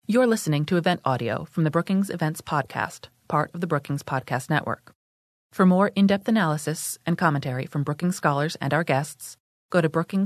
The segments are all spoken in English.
You're listening to event audio from the Brookings Events Podcast, part of the Brookings Podcast Network. For more in-depth analysis and commentary from Brookings scholars and our guests, go to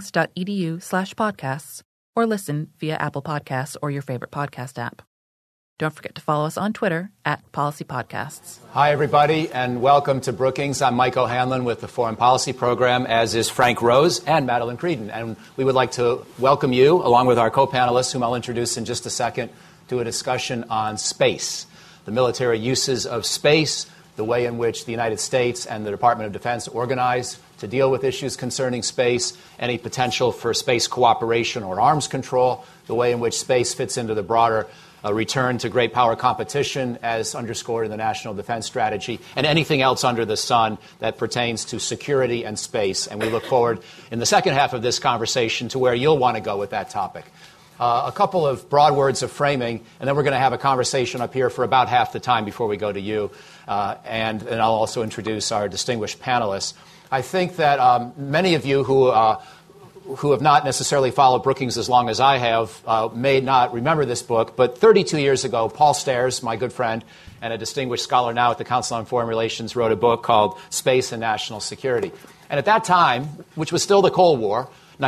brookings.edu/podcasts or listen via Apple Podcasts or your favorite podcast app. Don't forget to follow us on Twitter @PolicyPodcasts. Hi, everybody, and welcome to Brookings. I'm Mike O'Hanlon with the Foreign Policy Program, as is Frank Rose and Madeleine Creedon. And we would like to welcome you, along with our co-panelists, whom I'll introduce in just a second, to a discussion on space, the military uses of space, the way in which the United States and the Department of Defense organize to deal with issues concerning space, any potential for space cooperation or arms control, the way in which space fits into the broader return to great power competition as underscored in the National Defense Strategy, and anything else under the sun that pertains to security and space. And we look forward in the second half of this conversation to where you'll want to go with that topic. A couple of broad words of framing, and then we're going to have a conversation up here for about half the time before we go to you. And I'll also introduce our distinguished panelists. I think that many of you who have not necessarily followed Brookings as long as I have may not remember this book, but 32 years ago, Paul Stairs, my good friend and a distinguished scholar now at the Council on Foreign Relations, wrote a book called Space and National Security. And at that time, which was still the Cold War,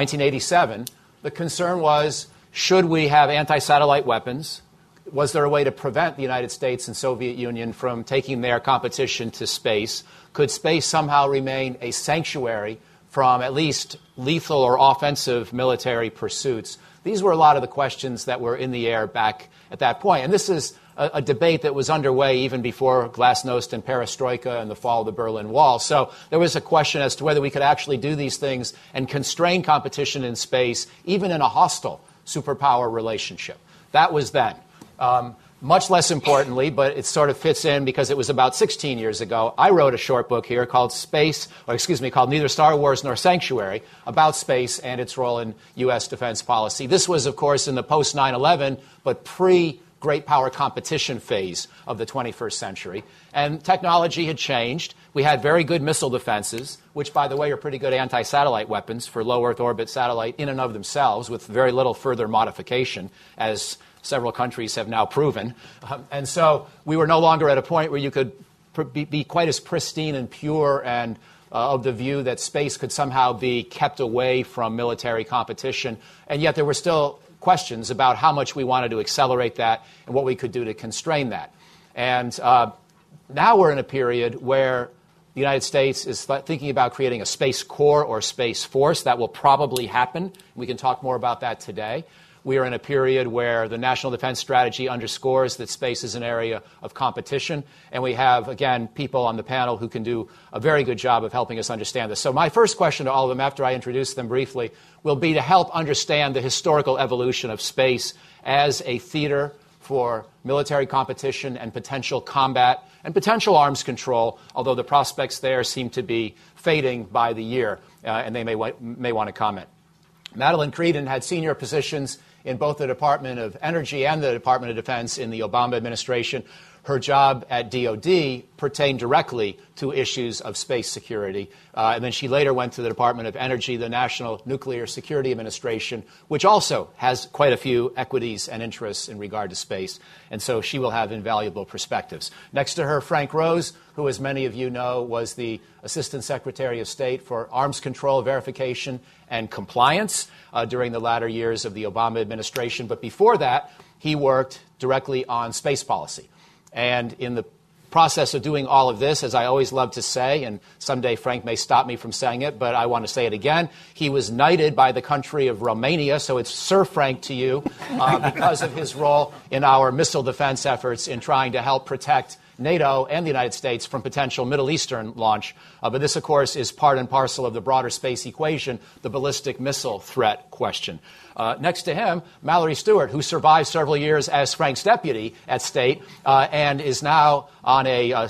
1987, the concern was, should we have anti-satellite weapons? Was there a way to prevent the United States and Soviet Union from taking their competition to space? Could space somehow remain a sanctuary from at least lethal or offensive military pursuits? These were a lot of the questions that were in the air back at that point. And this is a debate that was underway even before Glasnost and Perestroika and the fall of the Berlin Wall. So there was a question as to whether we could actually do these things and constrain competition in space, even in a hostile superpower relationship. That was then. Much less importantly, but it sort of fits in because it was about 16 years ago, I wrote a short book here called called Neither Star Wars Nor Sanctuary, about space and its role in U.S. defense policy. This was, of course, in the post-9/11, but pre-great power competition phase of the 21st century. And technology had changed. We had very good missile defenses, which, by the way, are pretty good anti-satellite weapons for low Earth orbit satellite in and of themselves, with very little further modification, as several countries have now proven. And so we were no longer at a point where you could be quite as pristine and pure and of the view that space could somehow be kept away from military competition. And yet there were still questions about how much we wanted to accelerate that and what we could do to constrain that. And now we're in a period where the United States is thinking about creating a space corps or space force. That will probably happen. We can talk more about that today. We are in a period where the National Defense Strategy underscores that space is an area of competition. And we have, again, people on the panel who can do a very good job of helping us understand this. So my first question to all of them, after I introduce them briefly, will be to help understand the historical evolution of space as a theater for military competition and potential combat and potential arms control, although the prospects there seem to be fading by the year, and they may want to comment. Madeleine Creedon had senior positions in both the Department of Energy and the Department of Defense in the Obama administration. Her job at DOD pertained directly to issues of space security. And then she later went to the Department of Energy, the National Nuclear Security Administration, which also has quite a few equities and interests in regard to space. And so she will have invaluable perspectives. Next to her, Frank Rose, who, as many of you know, was the Assistant Secretary of State for Arms Control, Verification, and Compliance during the latter years of the Obama administration. But before that, he worked directly on space policy. And in the process of doing all of this, as I always love to say, and someday Frank may stop me from saying it, but I want to say it again, he was knighted by the country of Romania, so it's Sir Frank to you, because of his role in our missile defense efforts in trying to help protect NATO and the United States from potential Middle Eastern launch. But this, of course, is part and parcel of the broader space equation, the ballistic missile threat question. Next to him, Mallory Stewart, who survived several years as Frank's deputy at State and is now on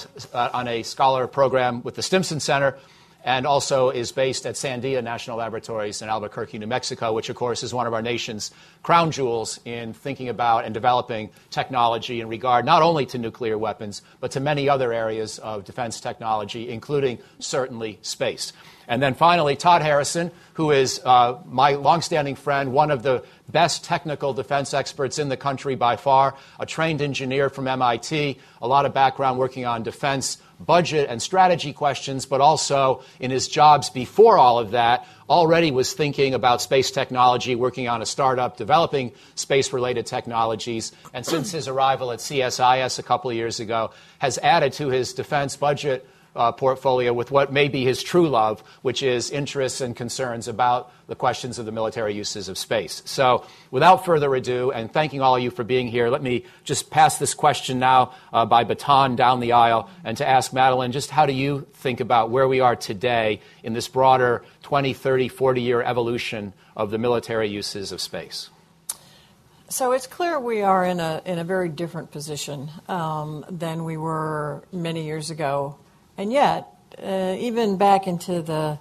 a scholar program with the Stimson Center, and also is based at Sandia National Laboratories in Albuquerque, New Mexico, which, of course, is one of our nation's crown jewels in thinking about and developing technology in regard not only to nuclear weapons, but to many other areas of defense technology, including certainly space. And then finally, Todd Harrison, who is my longstanding friend, one of the best technical defense experts in the country by far, a trained engineer from MIT, a lot of background working on defense budget and strategy questions, but also in his jobs before all of that, already was thinking about space technology, working on a startup, developing space-related technologies, and since his arrival at CSIS a couple of years ago, has added to his defense budget portfolio with what may be his true love, which is interests and concerns about the questions of the military uses of space. So without further ado, and thanking all of you for being here, let me just pass this question now by baton down the aisle and to ask Madeleine, just how do you think about where we are today in this broader 20, 30, 40-year evolution of the military uses of space? So it's clear we are in a very different position than we were many years ago. And yet, even back into the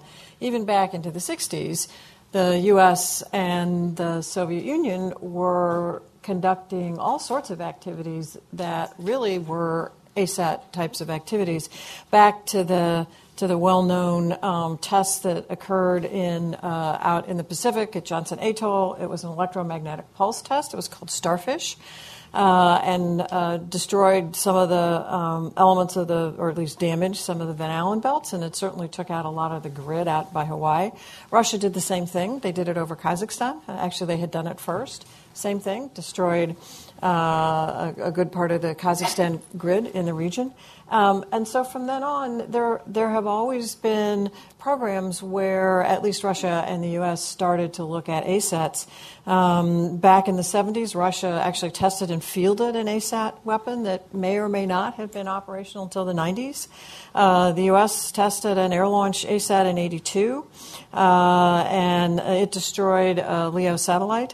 60s, the U.S. and the Soviet Union were conducting all sorts of activities that really were ASAT types of activities. Back to the well-known tests that occurred out in the Pacific at Johnson Atoll. It was an electromagnetic pulse test. It was called Starfish. And destroyed some of the elements of or at least damaged some of the Van Allen belts, and it certainly took out a lot of the grid out by Hawaii. Russia did the same thing. They did it over Kazakhstan. Actually, they had done it first. Same thing, destroyed a good part of the Kazakhstan grid in the region. And so from then on, there have always been programs where at least Russia and the U.S. started to look at ASATs. Back in the 70s, Russia actually tested and fielded an ASAT weapon that may or may not have been operational until the 90s. The U.S. tested an air-launched ASAT in 82, and it destroyed a LEO satellite.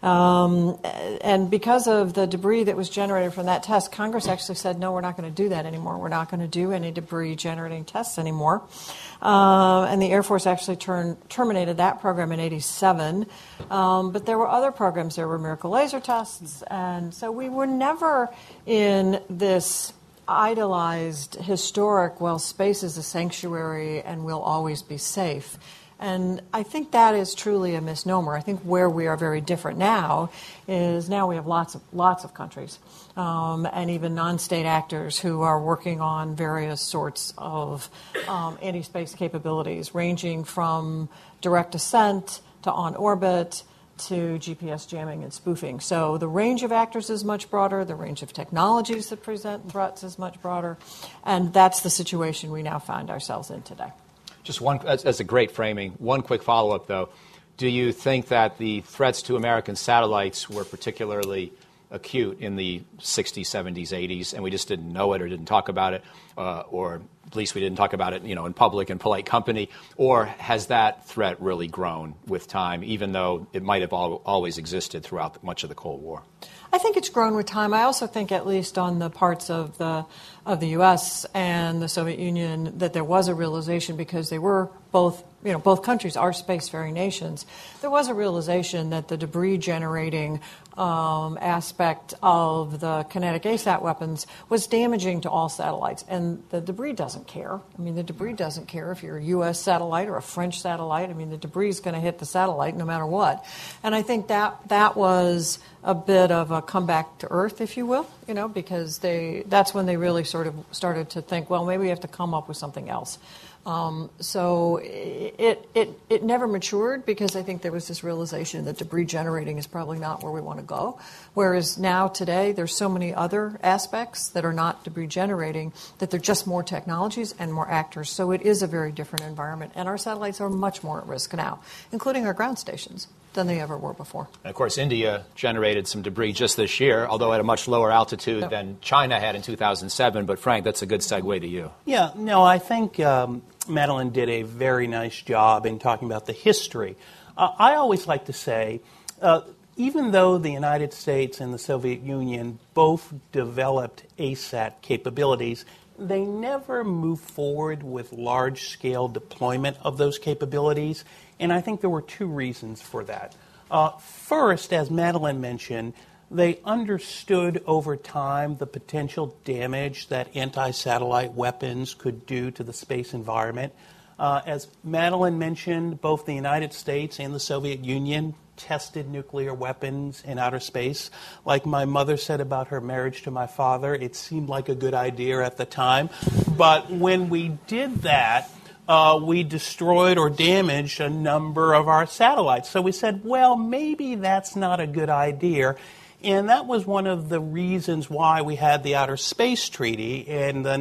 And because of the debris that was generated from that test, Congress actually said, no, we're not going to do that anymore. We're not going to do any debris-generating tests anymore. And the Air Force actually terminated that program in 87. But there were other programs. There were Miracle laser tests. And so we were never in this idolized, historic, well, space is a sanctuary and will always be safe. And I think that is truly a misnomer. I think where we are very different now is now we have lots of countries and even non-state actors who are working on various sorts of anti-space capabilities, ranging from direct ascent to on orbit to GPS jamming and spoofing. So the range of actors is much broader. The range of technologies that present threats is much broader. And that's the situation we now find ourselves in today. Just one, that's a great framing. One quick follow-up, though. Do you think that the threats to American satellites were particularly acute in the 60s, 70s, 80s, and we just didn't know it or didn't talk about it, or at least we didn't talk about it, in public and polite company? Or has that threat really grown with time, even though it might have always existed throughout much of the Cold War? I think it's grown with time. I also think, at least on the parts of the U.S. and the Soviet Union, that there was a realization, because they were both countries are spacefaring nations. There was a realization that the debris generating aspect of the kinetic ASAT weapons was damaging to all satellites, and the debris doesn't care. I mean, the debris doesn't care if you're a U.S. satellite or a French satellite. I mean, the debris is going to hit the satellite no matter what. And I think that was a bit of a comeback to Earth, if you will, because that's when they really sort of started to think, well, maybe we have to come up with something else. So it never matured, because I think there was this realization that debris generating is probably not where we want to go. Whereas now, today, there's so many other aspects that are not debris generating that they're just more technologies and more actors. So it is a very different environment. And our satellites are much more at risk now, including our ground stations, than they ever were before. And of course, India generated some debris just this year, although at a much lower altitude than China had in 2007. But Frank, that's a good segue to you. Yeah, no, I think Madeleine did a very nice job in talking about the history. I always like to say, even though the United States and the Soviet Union both developed ASAT capabilities, they never moved forward with large-scale deployment of those capabilities. And I think there were two reasons for that. First, as Madeleine mentioned, they understood over time the potential damage that anti-satellite weapons could do to the space environment. As Madeline mentioned, both the United States and the Soviet Union tested nuclear weapons in outer space. Like my mother said about her marriage to my father, it seemed like a good idea at the time. But when we did that, we destroyed or damaged a number of our satellites. So we said, well, maybe that's not a good idea. And that was one of the reasons why we had the Outer Space Treaty and the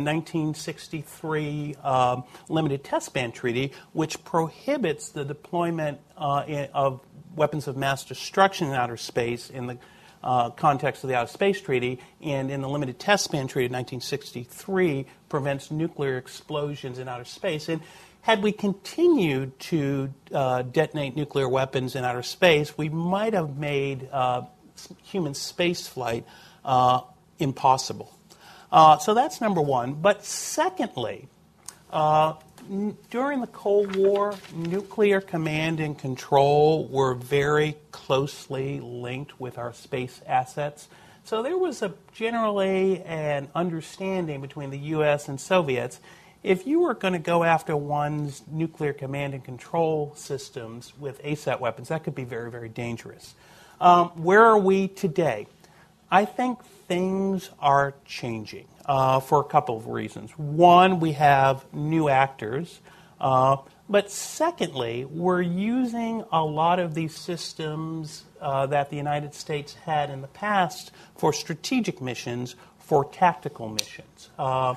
1963 Limited Test Ban Treaty, which prohibits the deployment of weapons of mass destruction in outer space in the context of the Outer Space Treaty, and in the Limited Test Ban Treaty of 1963 prevents nuclear explosions in outer space. And had we continued to detonate nuclear weapons in outer space, we might have made human space flight impossible. So that's number one. But secondly, during the Cold War, nuclear command and control were very closely linked with our space assets. So there was generally an understanding between the U.S. and Soviets. If you were going to go after one's nuclear command and control systems with ASAT weapons, that could be very, very dangerous. Where are we today? I think things are changing for a couple of reasons. One, we have new actors. But secondly, we're using a lot of these systems that the United States had in the past for strategic missions for tactical missions.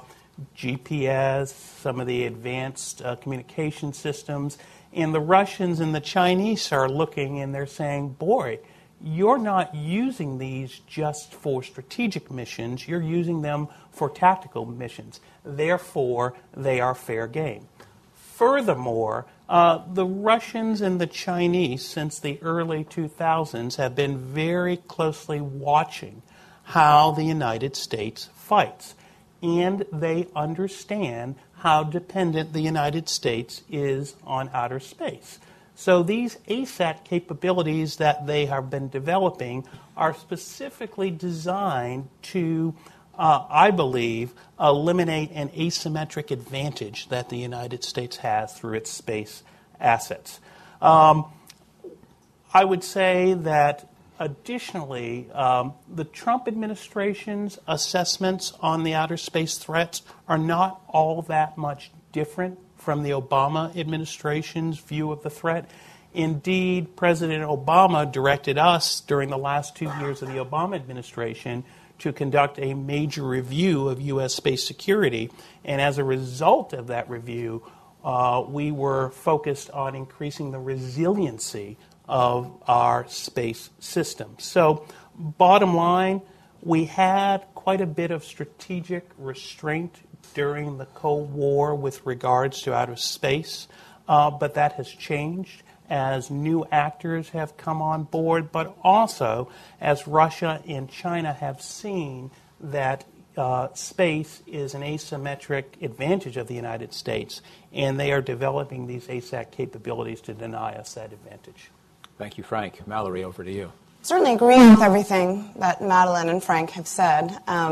GPS, some of the advanced communication systems. And the Russians and the Chinese are looking and they're saying, boy, you're not using these just for strategic missions. You're using them for tactical missions. Therefore, they are fair game. Furthermore, the Russians and the Chinese, since the early 2000s, have been very closely watching how the United States fights. And they understand how dependent the United States is on outer space. So these ASAT capabilities that they have been developing are specifically designed to, I believe, eliminate an asymmetric advantage that the United States has through its space assets. I would say that additionally, the Trump administration's assessments on the outer space threats are not all that much different from the Obama administration's view of the threat. Indeed, President Obama directed us during the last 2 years of the Obama administration to conduct a major review of U.S. space security. And as a result of that review, we were focused on increasing the resiliency of our space system. So, bottom line, we had quite a bit of strategic restraint during the Cold War with regards to outer space, but that has changed as new actors have come on board, but also as Russia and China have seen that space is an asymmetric advantage of the United States, and they are developing these ASAT capabilities to deny us that advantage. Thank you, Frank. Mallory, over to you. Certainly agreeing with everything that Madeline and Frank have said.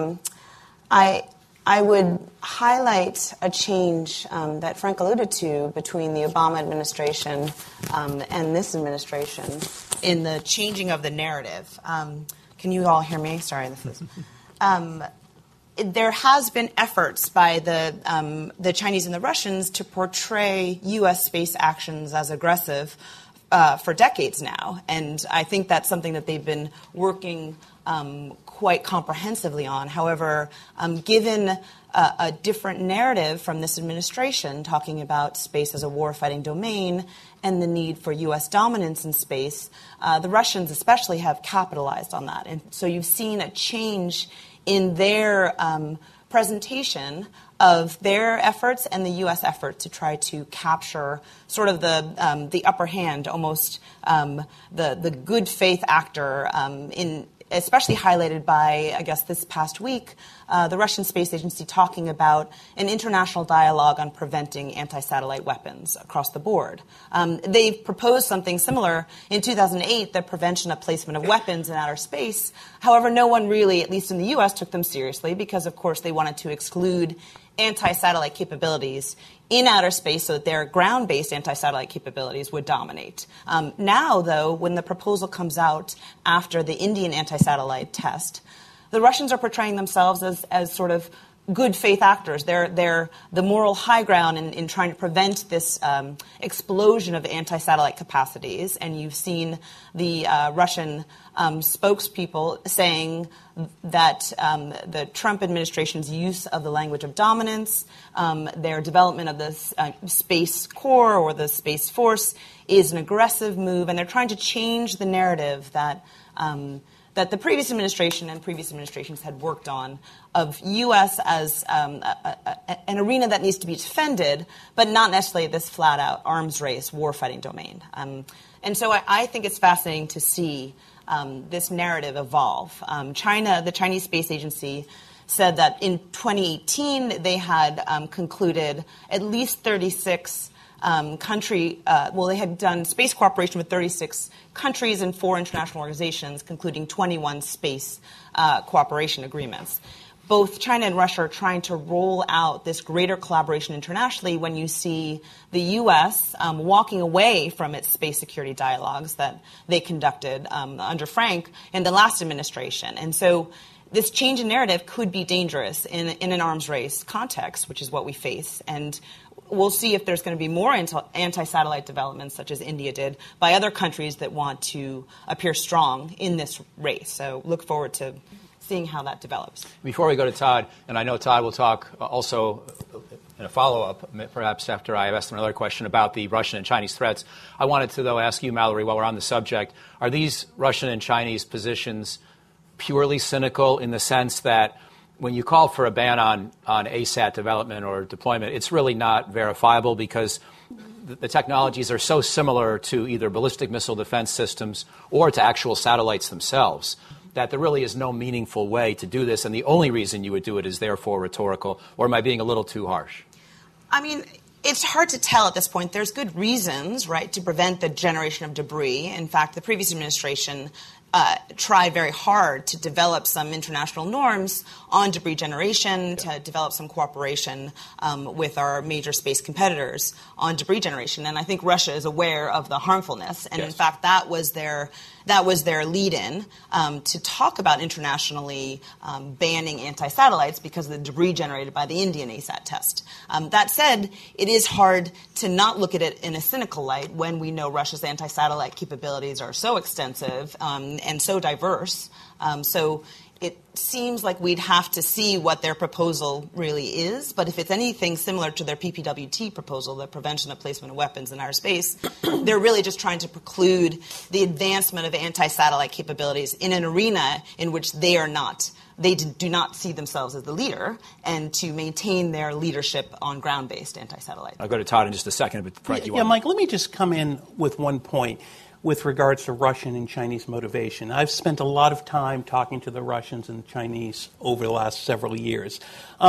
I would highlight a change that Frank alluded to between the Obama administration and this administration in the changing of the narrative. Can you all hear me? Sorry, this is. There has been efforts by the Chinese and the Russians to portray U.S. space actions as aggressive for decades now, and I think that's something that they've been working quite comprehensively on. However, given a different narrative from this administration talking about space as a war-fighting domain and the need for U.S. dominance in space, the Russians especially have capitalized on that. And so you've seen a change in their presentation of their efforts and the U.S. effort to try to capture sort of the upper hand, almost the good faith actor especially highlighted by, I guess, this past week, the Russian Space Agency talking about an international dialogue on preventing anti-satellite weapons across the board. They've proposed something similar in 2008, the prevention of placement of weapons in outer space. However, no one really, at least in the U.S., took them seriously because, of course, they wanted to exclude anti-satellite capabilities in outer space, so that their ground-based anti-satellite capabilities would dominate. Now, though, when the proposal comes out after the Indian anti-satellite test, the Russians are portraying themselves as sort of good faith actors. They're the moral high ground in trying to prevent this explosion of anti-satellite capacities. And you've seen the Russian spokespeople saying that the Trump administration's use of the language of dominance, their development of the Space Corps or the Space Force is an aggressive move, and they're trying to change the narrative that the previous administration and previous administrations had worked on of U.S. as an arena that needs to be defended, but not necessarily this flat-out arms race, war-fighting domain. And so I think it's fascinating to see this narrative evolve. China, the Chinese Space Agency, said that in 2018 they had concluded at least 36 they had done space cooperation with 36 countries and 4 international organizations, concluding 21 space cooperation agreements. Both China and Russia are trying to roll out this greater collaboration internationally when you see the U.S. Walking away from its space security dialogues that they conducted under Frank in the last administration. And so this change in narrative could be dangerous in an arms race context, which is what we face. And we'll see if there's going to be more anti-satellite developments, such as India did, by other countries that want to appear strong in this race. So look forward to seeing how that develops. Before we go to Todd, and I know Todd will talk also in a follow-up, perhaps after I have asked him another question about the Russian and Chinese threats, I wanted to, though, ask you, Mallory, while we're on the subject, are these Russian and Chinese positions purely cynical in the sense that when you call for a ban on ASAT development or deployment, it's really not verifiable because the technologies are so similar to either ballistic missile defense systems or to actual satellites themselves that there really is no meaningful way to do this, and the only reason you would do it is therefore rhetorical, or am I being a little too harsh? I mean, it's hard to tell at this point. There's good reasons, right, to prevent the generation of debris. In fact, the previous administration tried very hard to develop some international norms on debris generation, to develop some cooperation with our major space competitors on debris generation. And I think Russia is aware of the harmfulness. And in fact, that was their lead-in to talk about internationally banning anti-satellites because of the debris generated by the Indian ASAT test. That said, it is hard to not look at it in a cynical light when we know Russia's anti-satellite capabilities are so extensive and so diverse. So it seems like we'd have to see what their proposal really is. But if it's anything similar to their PPWT proposal, the prevention of placement of weapons in outer space, they're really just trying to preclude the advancement of anti-satellite capabilities in an arena in which they do not see themselves as the leader, and to maintain their leadership on ground-based anti-satellite. I'll go to Todd in just a second, but Frank, Mike, let me just come in with one point with regards to Russian and Chinese motivation. I've spent a lot of time talking to the Russians and the Chinese over the last several years.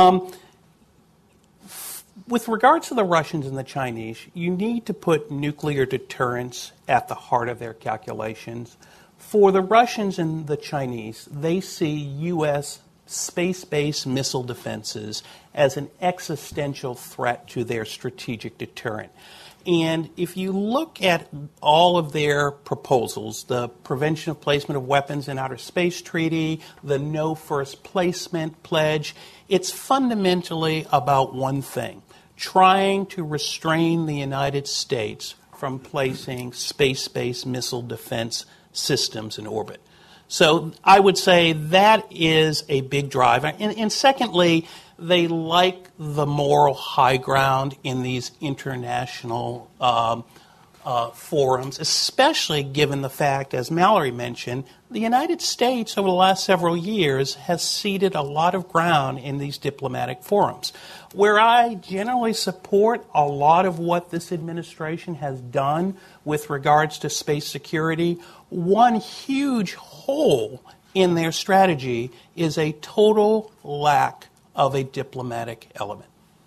With regards to the Russians and the Chinese, you need to put nuclear deterrence at the heart of their calculations. For the Russians and the Chinese, they see U.S. space-based missile defenses as an existential threat to their strategic deterrent. And if you look at all of their proposals, the Prevention of Placement of Weapons in Outer Space Treaty, the No First Placement Pledge, it's fundamentally about one thing: trying to restrain the United States from placing space-based missile defense systems in orbit. So I would say that is a big drive. And secondly, they like the moral high ground in these international forums, especially given the fact, as Mallory mentioned, the United States over the last several years has ceded a lot of ground in these diplomatic forums. Where I generally support a lot of what this administration has done with regards to space security, one huge hole in their strategy is a total lack of a diplomatic element.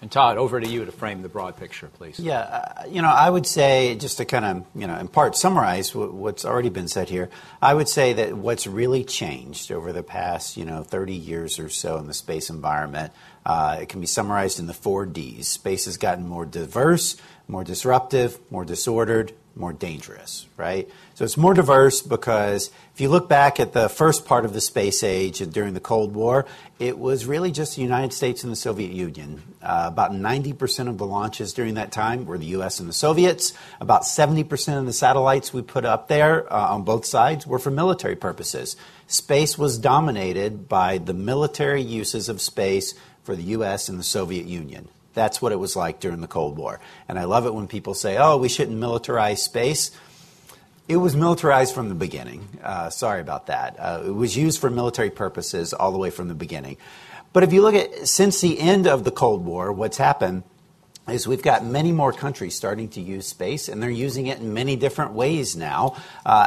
And Todd, over to you to frame the broad picture, please. Yeah, I would say, just to kind of, in part summarize what's already been said here, I would say that what's really changed over the past, 30 years or so in the space environment, it can be summarized in the 4 Ds. Space has gotten more diverse, more disruptive, more disordered, more dangerous, right? So it's more diverse because if you look back at the first part of the space age during the Cold War, it was really just the United States and the Soviet Union. About 90% of the launches during that time were the U.S. and the Soviets. About 70% of the satellites we put up there on both sides were for military purposes. Space was dominated by the military uses of space for the U.S. and the Soviet Union. That's what it was like during the Cold War. And I love it when people say, oh, we shouldn't militarize space. It was militarized from the beginning. Sorry about that. It was used for military purposes all the way from the beginning. But if you look at, since the end of the Cold War, what's happened is we've got many more countries starting to use space, and they're using it in many different ways now.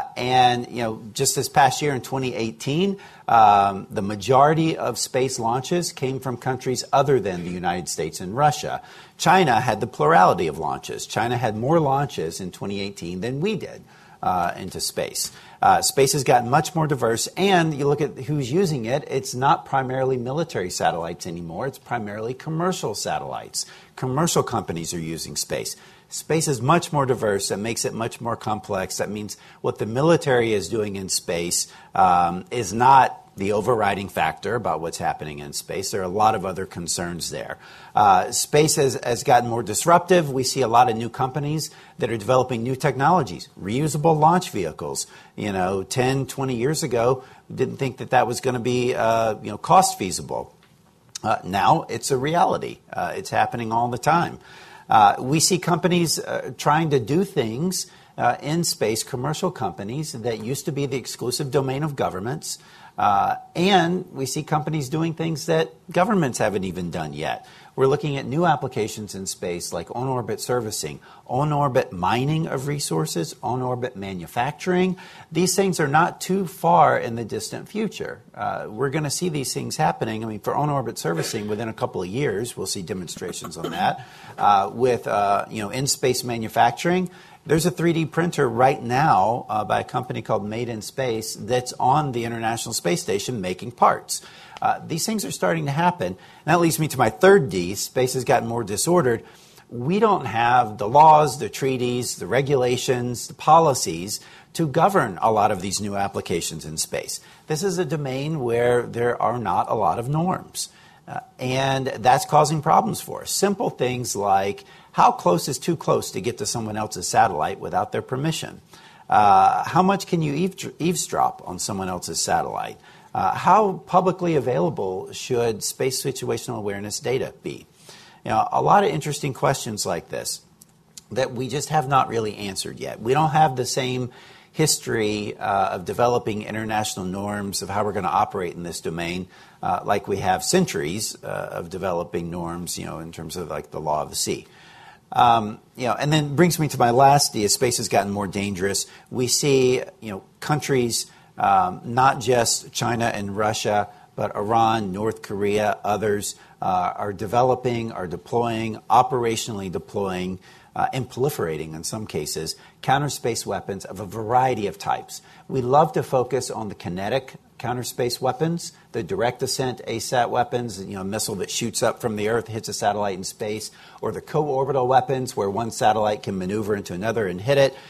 Just this past year in 2018, the majority of space launches came from countries other than the United States and Russia. China had the plurality of launches. China had more launches in 2018 than we did into space. Space has gotten much more diverse, and you look at who's using it, it's not primarily military satellites anymore. It's primarily commercial satellites. Commercial companies are using space. Space is much more diverse. That makes it much more complex. That means what the military is doing in space is not the overriding factor about what's happening in space. There are a lot of other concerns there. Space has gotten more disruptive. We see a lot of new companies that are developing new technologies, reusable launch vehicles. 10, 20 years ago, didn't think that was going to be cost feasible. Now it's a reality. It's happening all the time. We see companies trying to do things in space, commercial companies that used to be the exclusive domain of governments. And we see companies doing things that governments haven't even done yet. We're looking at new applications in space like on-orbit servicing, on-orbit mining of resources, on-orbit manufacturing. These things are not too far in the distant future. We're going to see these things happening. For on-orbit servicing, within a couple of years, we'll see demonstrations on that. With in-space manufacturing, there's a 3D printer right now by a company called Made in Space that's on the International Space Station making parts. These things are starting to happen. And that leads me to my third D. Space has gotten more disordered. We don't have the laws, the treaties, the regulations, the policies to govern a lot of these new applications in space. This is a domain where there are not a lot of norms. And that's causing problems for us. Simple things like how close is too close to get to someone else's satellite without their permission? How much can you eavesdrop on someone else's satellite? How publicly available should space situational awareness data be? A lot of interesting questions like this that we just have not really answered yet. We don't have the same history of developing international norms of how we're going to operate in this domain like we have centuries of developing norms, in terms of like the law of the sea. And then brings me to my last D. As space has gotten more dangerous, we see, countries, not just China and Russia, but Iran, North Korea, others are developing, are deploying, operationally deploying, and proliferating in some cases, counter-space weapons of a variety of types. We love to focus on the kinetic counter-space weapons, the direct ascent ASAT weapons, a missile that shoots up from the Earth, hits a satellite in space, or the co-orbital weapons where one satellite can maneuver into another and hit it.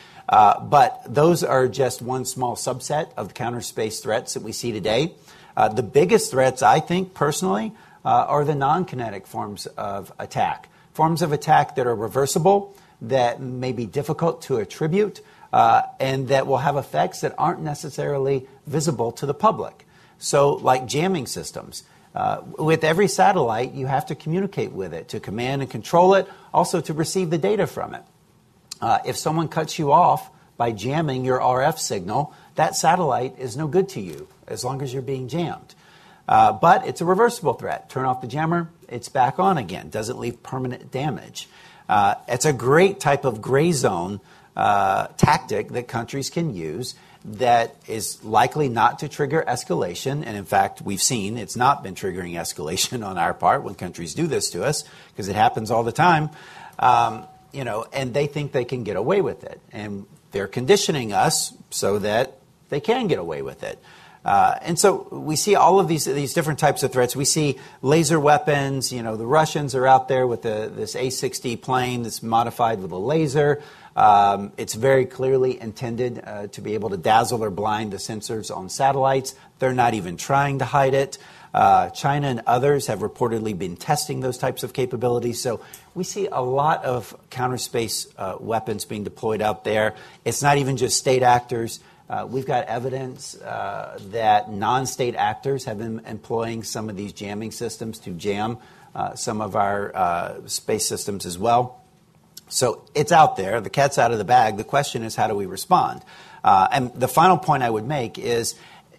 But those are just one small subset of the counter-space threats that we see today. The biggest threats, I think, personally, are the non-kinetic forms of attack. Forms of attack that are reversible, that may be difficult to attribute, and that will have effects that aren't necessarily visible to the public. So, like jamming systems. With every satellite, you have to communicate with it to command and control it, also to receive the data from it. If someone cuts you off by jamming your RF signal, that satellite is no good to you as long as you're being jammed. But it's a reversible threat. Turn off the jammer, it's back on again. Doesn't leave permanent damage. It's a great type of gray zone tactic that countries can use. that is likely not to trigger escalation. And in fact, we've seen it's not been triggering escalation on our part when countries do this to us, because it happens all the time. And they think they can get away with it. And they're conditioning us so that they can get away with it. And so we see all of these different types of threats. We see laser weapons. The Russians are out there with this A-60 plane that's modified with a laser. It's very clearly intended to be able to dazzle or blind the sensors on satellites. They're not even trying to hide it. China and others have reportedly been testing those types of capabilities. So we see a lot of counterspace weapons being deployed out there. It's not even just state actors. We've got evidence that non-state actors have been employing some of these jamming systems to jam some of our space systems as well. So it's out there. The cat's out of the bag. The question is, how do we respond? And the final point I would make is,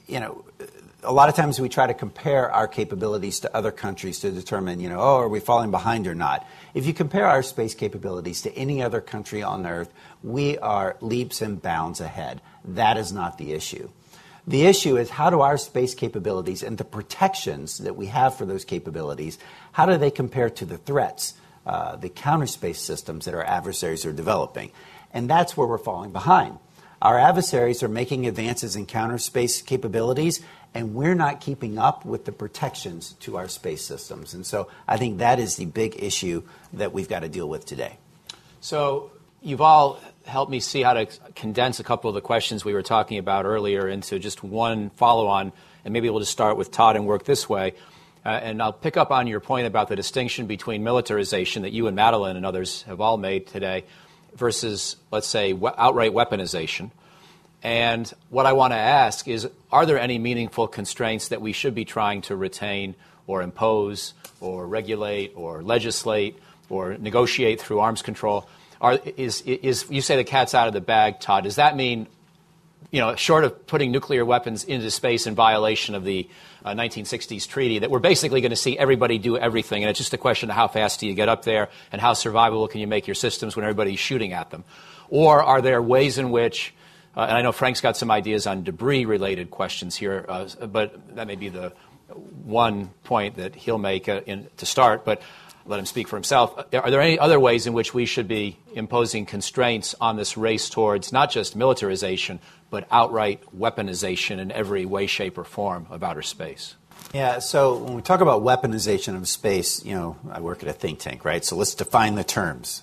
a lot of times we try to compare our capabilities to other countries to determine, are we falling behind or not? If you compare our space capabilities to any other country on Earth, we are leaps and bounds ahead. That is not the issue. The issue is, how do our space capabilities and the protections that we have for those capabilities, how do they compare to the threats, the counterspace systems that our adversaries are developing? And that's where we're falling behind. Our adversaries are making advances in counterspace capabilities, and we're not keeping up with the protections to our space systems. And so I think that is the big issue that we've got to deal with today. So you've all helped me see how to condense a couple of the questions we were talking about earlier into just one follow-on, and maybe we'll just start with Todd and work this way. And I'll pick up on your point about the distinction between militarization that you and Madeleine and others have all made today versus, let's say, outright weaponization. And what I want to ask is, are there any meaningful constraints that we should be trying to retain or impose or regulate or legislate or negotiate through arms control? Is you say the cat's out of the bag, Todd. Does that mean, short of putting nuclear weapons into space in violation of the 1960s treaty, that we're basically going to see everybody do everything, and it's just a question of how fast do you get up there and how survivable can you make your systems when everybody's shooting at them? Or are there ways in which, and I know Frank's got some ideas on debris-related questions here, but that may be the one point that he'll make to start, but let him speak for himself. Are there any other ways in which we should be imposing constraints on this race towards not just militarization, but outright weaponization in every way, shape, or form of outer space? Yeah, so when we talk about weaponization of space, I work at a think tank, right? So let's define the terms.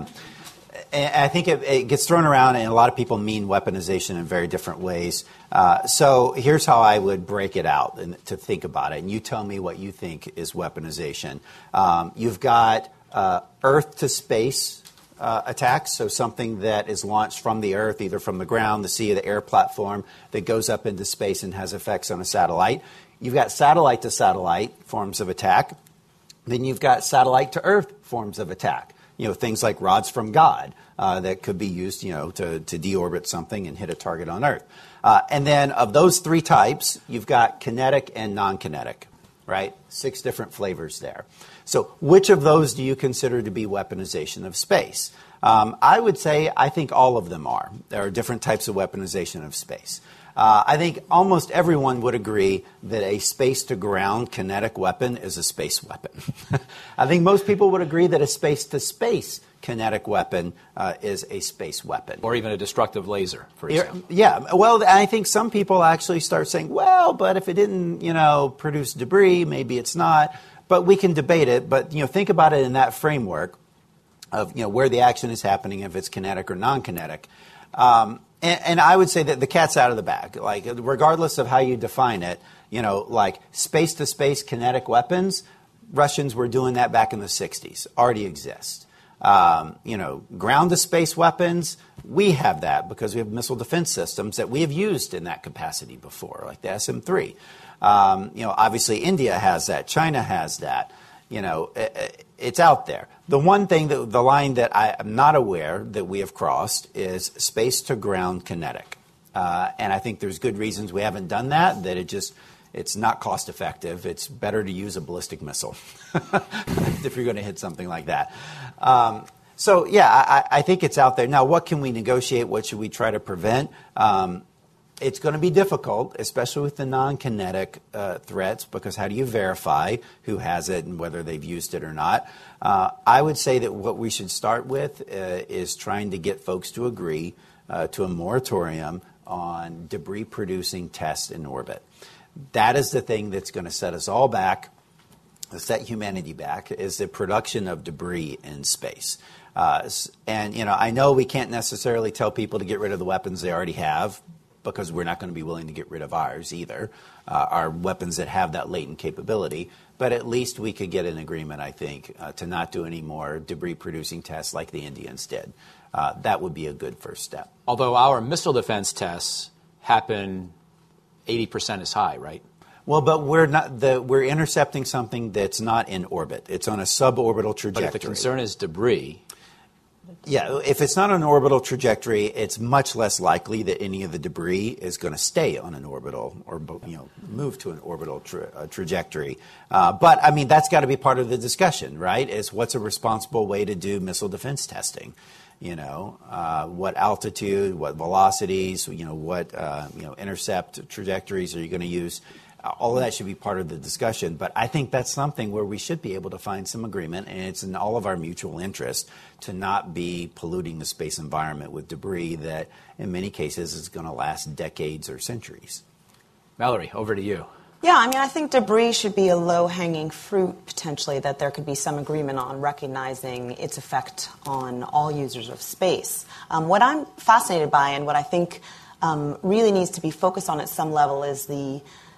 And I think it gets thrown around, and a lot of people mean weaponization in very different ways. So here's how I would break it out and to think about it. And you tell me what you think is weaponization. You've got Earth to space attacks, so something that is launched from the Earth, either from the ground, the sea, or the air platform, that goes up into space and has effects on a satellite. You've got satellite to satellite forms of attack. Then you've got satellite to Earth forms of attack. Things like rods from God that could be used, to deorbit something and hit a target on Earth. And then of those three types, you've got kinetic and non-kinetic, right? 6 different flavors there. So which of those do you consider to be weaponization of space? I would say I think all of them are. There are different types of weaponization of space. I think almost everyone would agree that a space-to-ground kinetic weapon is a space weapon. I think most people would agree that a space-to-space kinetic weapon is a space weapon. Or even a destructive laser, for example. Yeah, well, I think some people actually start saying, well, but if it didn't, produce debris, maybe it's not. But we can debate it. But, think about it in that framework of, where the action is happening, if it's kinetic or non-kinetic. And I would say that the cat's out of the bag. Like, regardless of how you define it, like space-to-space kinetic weapons, Russians were doing that back in the 60s, already exist. Ground-to-space weapons, we have that because we have missile defense systems that we have used in that capacity before, like the SM-3. Obviously India has that. China has that. It's out there. The one thing, the line that I am not aware that we have crossed is space-to-ground kinetic. And I think there's good reasons we haven't done that it's not cost-effective. It's better to use a ballistic missile if you're going to hit something like that. I think it's out there. Now, what can we negotiate? What should we try to prevent? It's going to be difficult, especially with the non-kinetic threats, because how do you verify who has it and whether they've used it or not? I would say that what we should start with is trying to get folks to agree to a moratorium on debris-producing tests in orbit. That is the thing that's going to set us all back, set humanity back, is the production of debris in space. And, I know we can't necessarily tell people to get rid of the weapons they already have, because we're not going to be willing to get rid of ours either, our weapons that have that latent capability. But at least we could get an agreement, I think, to not do any more debris-producing tests like the Indians did. That would be a good first step. Although our missile defense tests happen 80% as high, right? Well, but we're intercepting something that's not in orbit. It's on a suborbital trajectory. But if the concern is debris... Yeah, if it's not on an orbital trajectory, it's much less likely that any of the debris is going to stay on an orbital or move to an orbital trajectory. But, I mean, that's got to be part of the discussion, right, is what's a responsible way to do missile defense testing? What altitude, what velocities, what intercept trajectories are you going to use? All of that should be part of the discussion, but I think that's something where we should be able to find some agreement, and it's in all of our mutual interest to not be polluting the space environment with debris that, in many cases, is going to last decades or centuries. Mallory, over to you. Yeah, I think debris should be a low-hanging fruit, potentially, that there could be some agreement on, recognizing its effect on all users of space. What I'm fascinated by, and what I think really needs to be focused on at some level, is the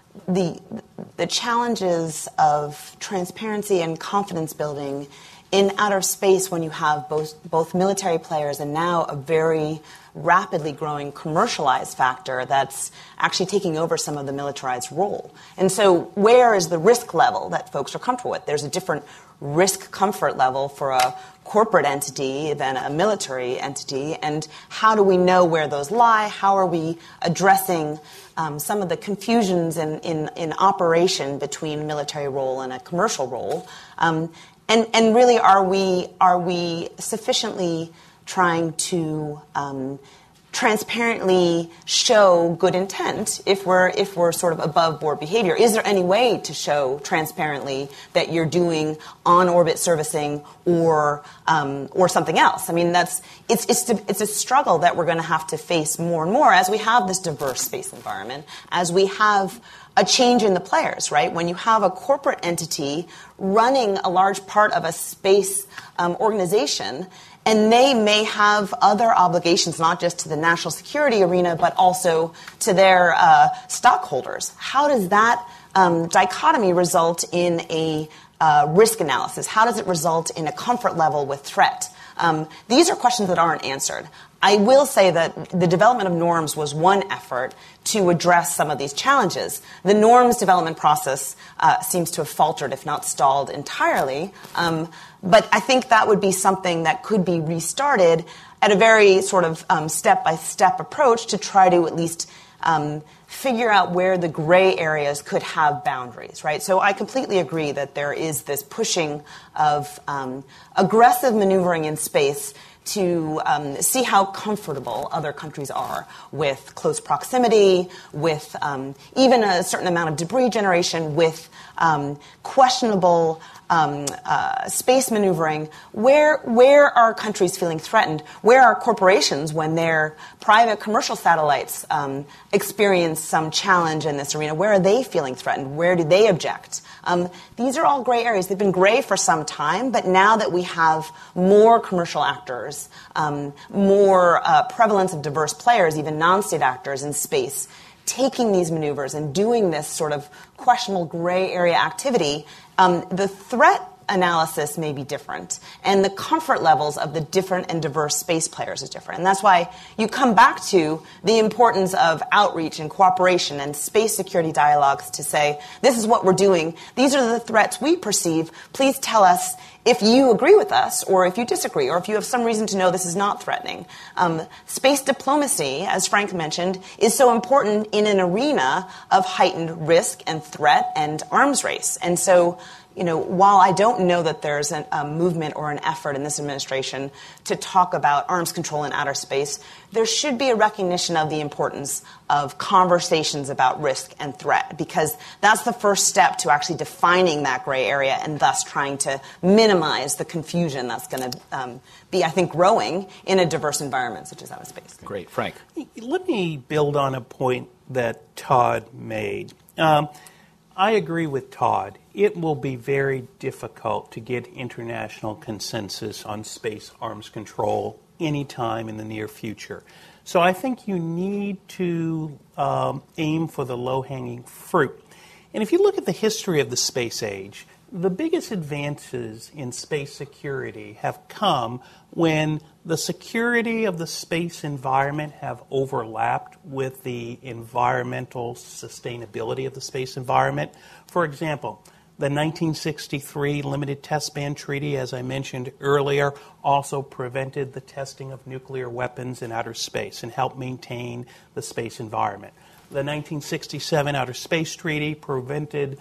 challenges of transparency and confidence building in outer space when you have both military players and now a very rapidly growing commercialized factor that's actually taking over some of the militarized role. And so where is the risk level that folks are comfortable with? There's a different risk comfort level for a corporate entity than a military entity, and how do we know where those lie? How are we addressing some of the confusions in operation between military role and a commercial role? And really, are we sufficiently trying to transparently show good intent if we're sort of above board behavior? Is there any way to show transparently that you're doing on-orbit servicing or something else? I mean, it's a struggle that we're going to have to face more and more as we have this diverse space environment, as we have a change in the players, right? When you have a corporate entity running a large part of a space organization, and they may have other obligations, not just to the national security arena, but also to their stockholders. How does that dichotomy result in a risk analysis? How does it result in a comfort level with threat? These are questions that aren't answered. I will say that the development of norms was one effort to address some of these challenges. The norms development process seems to have faltered, if not stalled entirely. But I think that would be something that could be restarted at a very sort of step-by-step approach to try to at least figure out where the gray areas could have boundaries, right? So I completely agree that there is this pushing of aggressive maneuvering in space to see how comfortable other countries are with close proximity, with even a certain amount of debris generation, with questionable space maneuvering. Where are countries feeling threatened? Where are corporations when their private commercial satellites experience some challenge in this arena? Where are they feeling threatened? Where do they object? These are all gray areas. They've been gray for some time, but now that we have more commercial actors, more prevalence of diverse players, even non-state actors in space, taking these maneuvers and doing this sort of questionable gray area activity, the threat analysis may be different, and the comfort levels of the different and diverse space players is different. And that's why you come back to the importance of outreach and cooperation and space security dialogues to say, this is what we're doing. These are the threats we perceive. Please tell us if you agree with us or if you disagree or if you have some reason to know this is not threatening. Space diplomacy, as Frank mentioned, is so important in an arena of heightened risk and threat and arms race. And so while I don't know that there's a movement or an effort in this administration to talk about arms control in outer space, there should be a recognition of the importance of conversations about risk and threat, because that's the first step to actually defining that gray area and thus trying to minimize the confusion that's going to be, I think, growing in a diverse environment such as outer space. Great. Frank. Let me build on a point that Todd made. I agree with Todd. It will be very difficult to get international consensus on space arms control anytime in the near future. So I think you need to aim for the low-hanging fruit. And if you look at the history of the space age, the biggest advances in space security have come when the security of the space environment have overlapped with the environmental sustainability of the space environment. For example, the 1963 Limited Test Ban Treaty, as I mentioned earlier, also prevented the testing of nuclear weapons in outer space and helped maintain the space environment. The 1967 Outer Space Treaty prohibited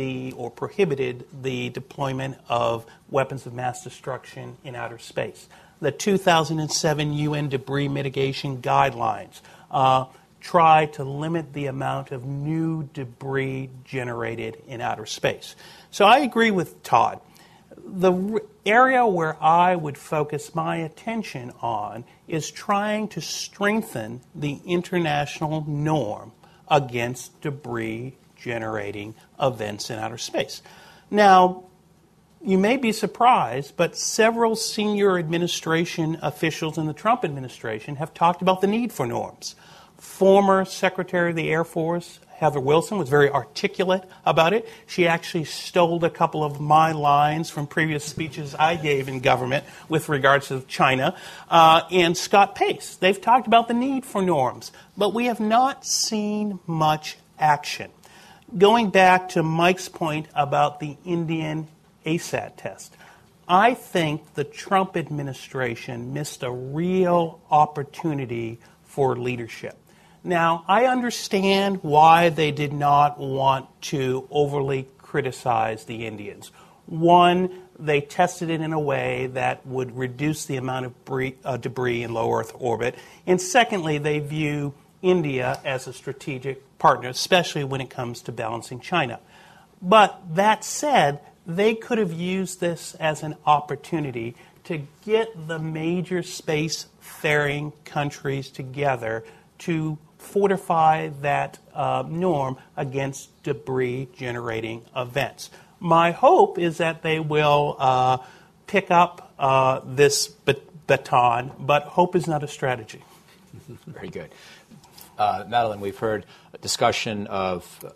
the deployment of weapons of mass destruction in outer space. The 2007 UN Debris Mitigation Guidelines try to limit the amount of new debris generated in outer space. So I agree with Todd. The area where I would focus my attention on is trying to strengthen the international norm against debris-generating events in outer space. Now, you may be surprised, but several senior administration officials in the Trump administration have talked about the need for norms. Former Secretary of the Air Force, Heather Wilson, was very articulate about it. She actually stole a couple of my lines from previous speeches I gave in government with regards to China. And Scott Pace, they've talked about the need for norms, but we have not seen much action. Going back to Mike's point about the Indian ASAT test, I think the Trump administration missed a real opportunity for leadership. Now, I understand why they did not want to overly criticize the Indians. One, they tested it in a way that would reduce the amount of debris in low Earth orbit. And secondly, they view India as a strategic partner, especially when it comes to balancing China. But that said, they could have used this as an opportunity to get the major space-faring countries together to fortify that norm against debris-generating events. My hope is that they will pick up this baton, but hope is not a strategy. Very good. Madeline, we've heard a discussion of,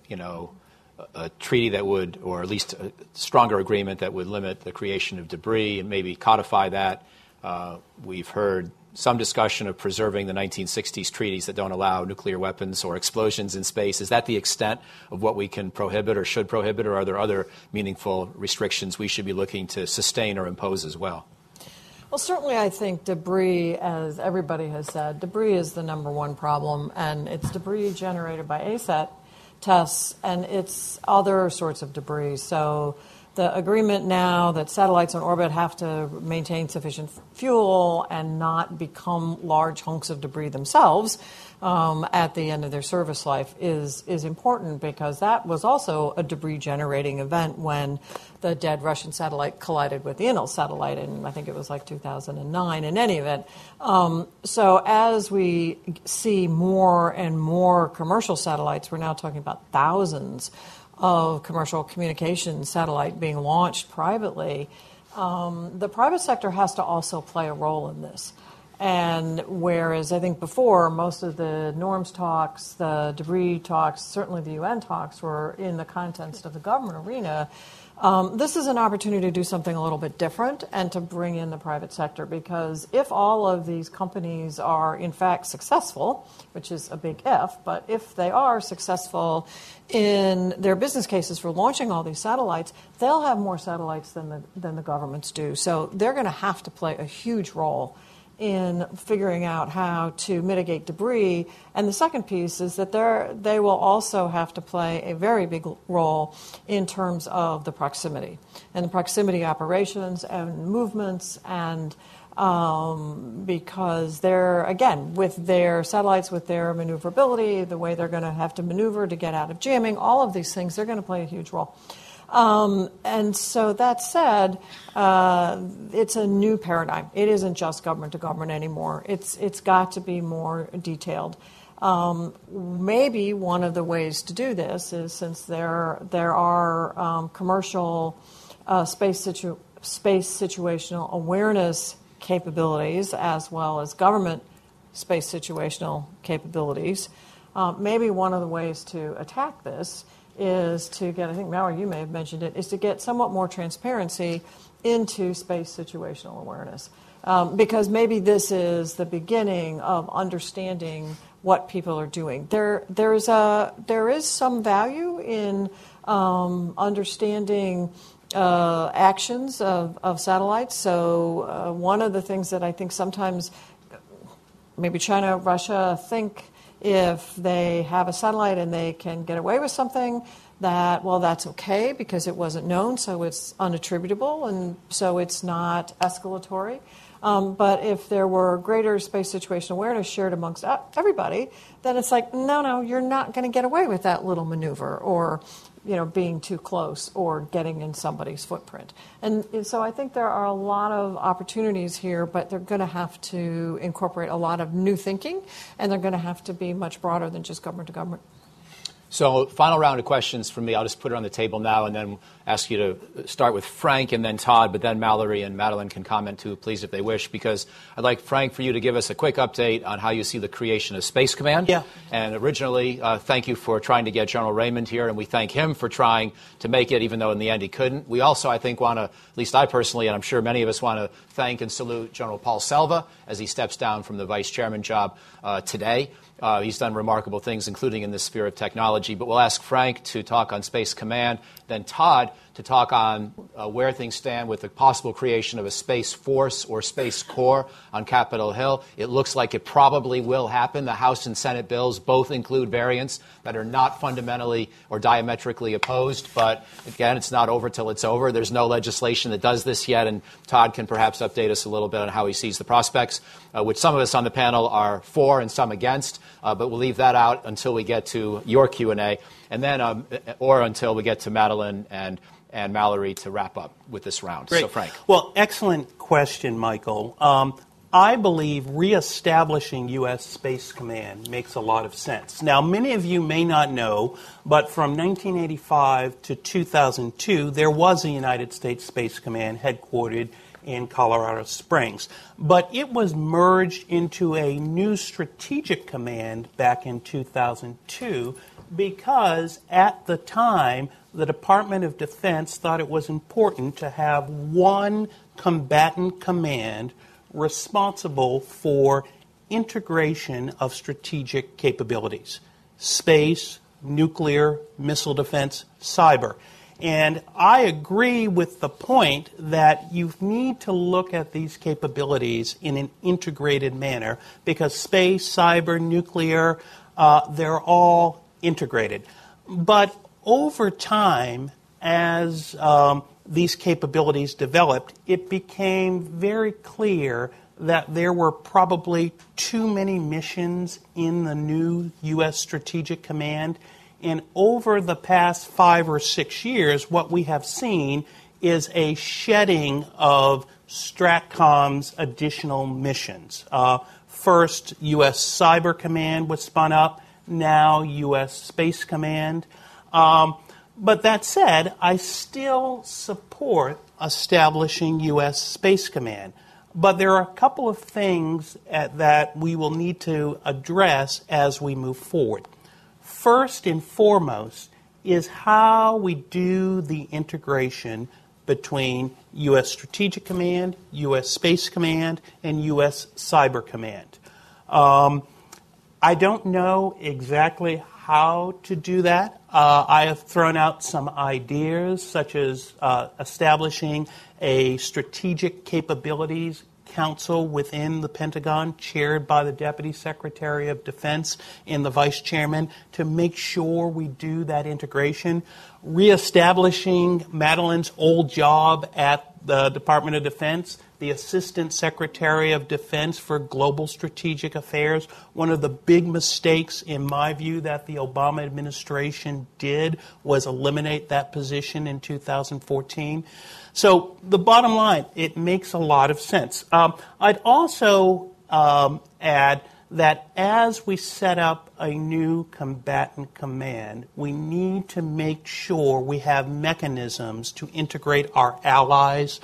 a treaty that would, or at least a stronger agreement that would limit the creation of debris and maybe codify that. We've heard some discussion of preserving the 1960s treaties that don't allow nuclear weapons or explosions in space. Is that the extent of what we can prohibit or should prohibit, or are there other meaningful restrictions we should be looking to sustain or impose as well? Well, certainly I think debris, as everybody has said, debris is the number one problem, and it's debris generated by ASAT tests, and it's other sorts of debris. So the agreement now that satellites on orbit have to maintain sufficient fuel and not become large hunks of debris themselves at the end of their service life is important, because that was also a debris-generating event when the dead Russian satellite collided with the Inel satellite, and I think it was like 2009 in any event. So as we see more and more commercial satellites, we're now talking about thousands of commercial communication satellite being launched privately, the private sector has to also play a role in this. And whereas I think before most of the norms talks, the debris talks, certainly the UN talks were in the context of the government arena, this is an opportunity to do something a little bit different and to bring in the private sector, because if all of these companies are in fact successful, which is a big if, but if they are successful in their business cases for launching all these satellites, they'll have more satellites than the governments do. So they're going to have to play a huge role in figuring out how to mitigate debris. And the second piece is that they will also have to play a very big role in terms of the proximity and the proximity operations and movements, and because they're, again, with their satellites, with their maneuverability, the way they're going to have to maneuver to get out of jamming, all of these things, they're going to play a huge role. And so that said, it's a new paradigm. It isn't just government to government anymore. It's got to be more detailed. Maybe one of the ways to do this is, since there are commercial space situational awareness capabilities as well as government space situational capabilities, maybe one of the ways to attack this is to get, I think, Mallory, you may have mentioned it, is to get somewhat more transparency into space situational awareness. Because maybe this is the beginning of understanding what people are doing. There is some value in understanding actions of satellites. So one of the things that I think sometimes maybe China, Russia think, if they have a satellite and they can get away with something, that, well, that's okay because it wasn't known, so it's unattributable, and so it's not escalatory. But if there were greater space situational awareness shared amongst everybody, then it's like, no, you're not going to get away with that little maneuver, or being too close, or getting in somebody's footprint. And so I think there are a lot of opportunities here, but they're going to have to incorporate a lot of new thinking, and they're going to have to be much broader than just government to government. So final round of questions from me. I'll just put it on the table now and then ask you to start with Frank and then Todd, but then Mallory and Madeline can comment too, please, if they wish, because I'd like, Frank, for you to give us a quick update on how you see the creation of Space Command. Yeah. And originally, thank you for trying to get General Raymond here, and we thank him for trying to make it, even though in the end he couldn't. We also, I think, want to, at least I personally, and I'm sure many of us want to thank and salute General Paul Selva as he steps down from the vice chairman job today. He's done remarkable things, including in the sphere of technology. But we'll ask Frank to talk on Space Command, then Todd to talk on where things stand with the possible creation of a Space Force or Space Corps on Capitol Hill. It looks like it probably will happen. The House and Senate bills both include variants that are not fundamentally or diametrically opposed. But again, it's not over till it's over. There's no legislation that does this yet. And Todd can perhaps update us a little bit on how he sees the prospects, which some of us on the panel are for and some against. But we'll leave that out until we get to your Q&A, and then or until we get to Madeline and Mallory to wrap up with this round. Great. So, Frank. Well, excellent question, Michael. I believe reestablishing U.S. Space Command makes a lot of sense. Now, many of you may not know, but from 1985 to 2002, there was a United States Space Command headquartered in Colorado Springs. But it was merged into a new strategic command back in 2002 because at the time, the Department of Defense thought it was important to have one combatant command responsible for integration of strategic capabilities: space, nuclear, missile defense, cyber. And I agree with the point that you need to look at these capabilities in an integrated manner because space, cyber, nuclear, they're all integrated. But over time, as these capabilities developed, it became very clear that there were probably too many missions in the new U.S. Strategic Command. And over the past 5 or 6 years, what we have seen is a shedding of STRATCOM's additional missions. First, U.S. Cyber Command was spun up, now U.S. Space Command. But that said, I still support establishing U.S. Space Command. But there are a couple of things that we will need to address as we move forward. First and foremost is how we do the integration between U.S. Strategic Command, U.S. Space Command, and U.S. Cyber Command. I don't know exactly how to do that. I have thrown out some ideas, such as establishing a Strategic Capabilities council within the Pentagon, chaired by the Deputy Secretary of Defense and the Vice Chairman, to make sure we do that integration. Reestablishing Madeline's old job at the Department of Defense, the Assistant Secretary of Defense for Global Strategic Affairs. One of the big mistakes, in my view, that the Obama administration did was eliminate that position in 2014. So the bottom line, it makes a lot of sense. I'd also add that as we set up a new combatant command, we need to make sure we have mechanisms to integrate our allies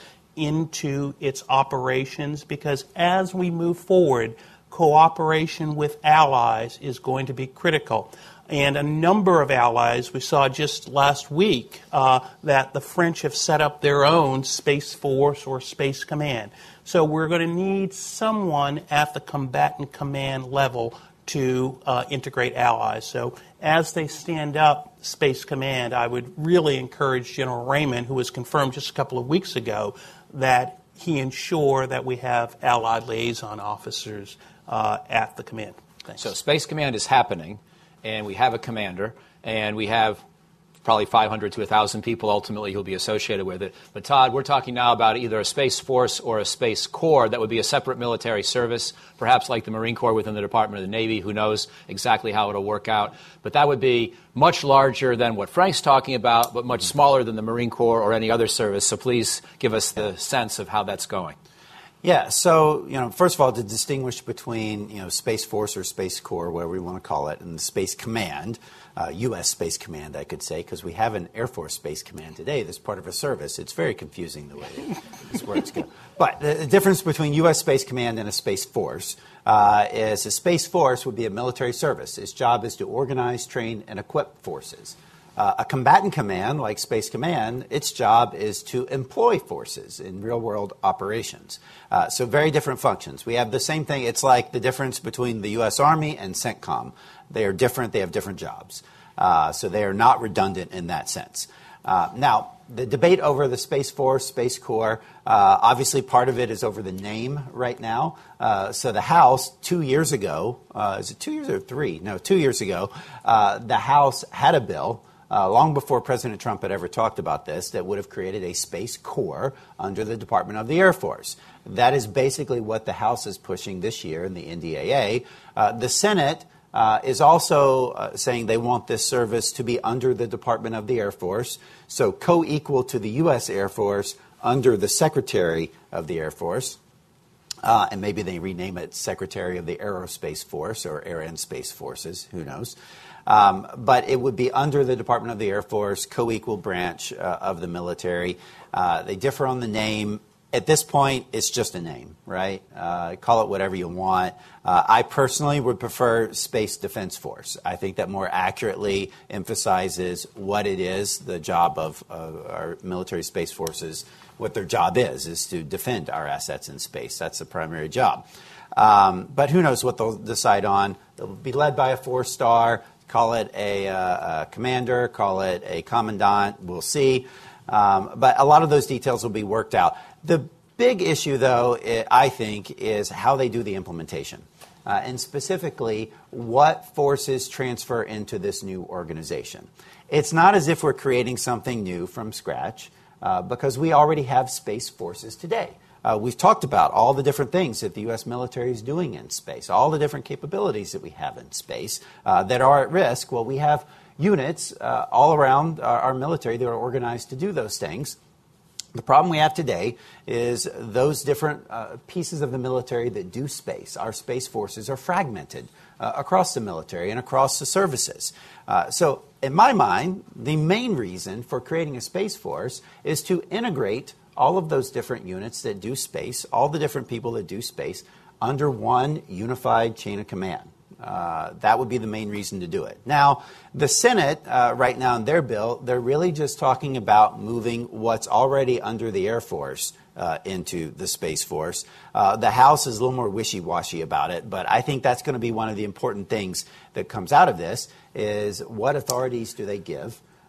into its operations, because as we move forward, cooperation with allies is going to be critical. And a number of allies, we saw just last week that the French have set up their own Space Force or Space Command. So we're going to need someone at the combatant command level to integrate allies. So as they stand up Space Command, I would really encourage General Raymond, who was confirmed just a couple of weeks ago, that he ensure that we have allied liaison officers at the command. Thanks. So Space Command is happening, and we have a commander, and we have probably 500 to 1,000 people ultimately who will be associated with it. But Todd, we're talking now about either a Space Force or a Space Corps that would be a separate military service, perhaps like the Marine Corps within the Department of the Navy. Who knows exactly how it'll work out. But that would be much larger than what Frank's talking about, but much smaller than the Marine Corps or any other service. So please give us the sense of how that's going. Yeah, so, first of all, to distinguish between, Space Force or Space Corps, whatever we want to call it, and the Space Command, U.S. Space Command, I could say, because we have an Air Force Space Command today that's part of a service. It's very confusing the way these words go. But the difference between U.S. Space Command and a Space Force is a Space Force would be a military service. Its job is to organize, train, and equip forces. A combatant command, like Space Command, its job is to employ forces in real-world operations. So very different functions. We have the same thing. It's like the difference between the U.S. Army and CENTCOM. They are different. They have different jobs. So they are not redundant in that sense. Now, the debate over the Space Force, Space Corps, obviously part of it is over the name right now. So the House, 2 years ago, is it 2 years or 3? No, 2 years ago, the House had a bill long before President Trump had ever talked about this, that would have created a Space Corps under the Department of the Air Force. That is basically what the House is pushing this year in the NDAA. The Senate is also saying they want this service to be under the Department of the Air Force, so co-equal to the U.S. Air Force under the Secretary of the Air Force. And maybe they rename it Secretary of the Aerospace Force or Air and Space Forces, who knows. But it would be under the Department of the Air Force, co-equal branch of the military. They differ on the name. At this point, it's just a name, right? Call it whatever you want. I personally would prefer Space Defense Force. I think that more accurately emphasizes what it is, the job of our military space forces, what their job is to defend our assets in space. That's the primary job. But who knows what they'll decide on. They'll be led by a 4-star. Call it a commander, call it a commandant. We'll see. But a lot of those details will be worked out. The big issue, though, I think, is how they do the implementation. And specifically, what forces transfer into this new organization. It's not as if we're creating something new from scratch, because we already have space forces today. We've talked about all the different things that the U.S. military is doing in space, all the different capabilities that we have in space that are at risk. Well, we have units all around our military that are organized to do those things. The problem we have today is those different pieces of the military that do space. Our space forces are fragmented across the military and across the services. So in my mind, the main reason for creating a space force is to integrate all of those different units that do space, all the different people that do space, under one unified chain of command. That would be the main reason to do it. Now, the Senate, right now in their bill, they're really just talking about moving what's already under the Air Force into the Space Force. The House is a little more wishy-washy about it, but I think that's going to be one of the important things that comes out of this is what authorities do they give?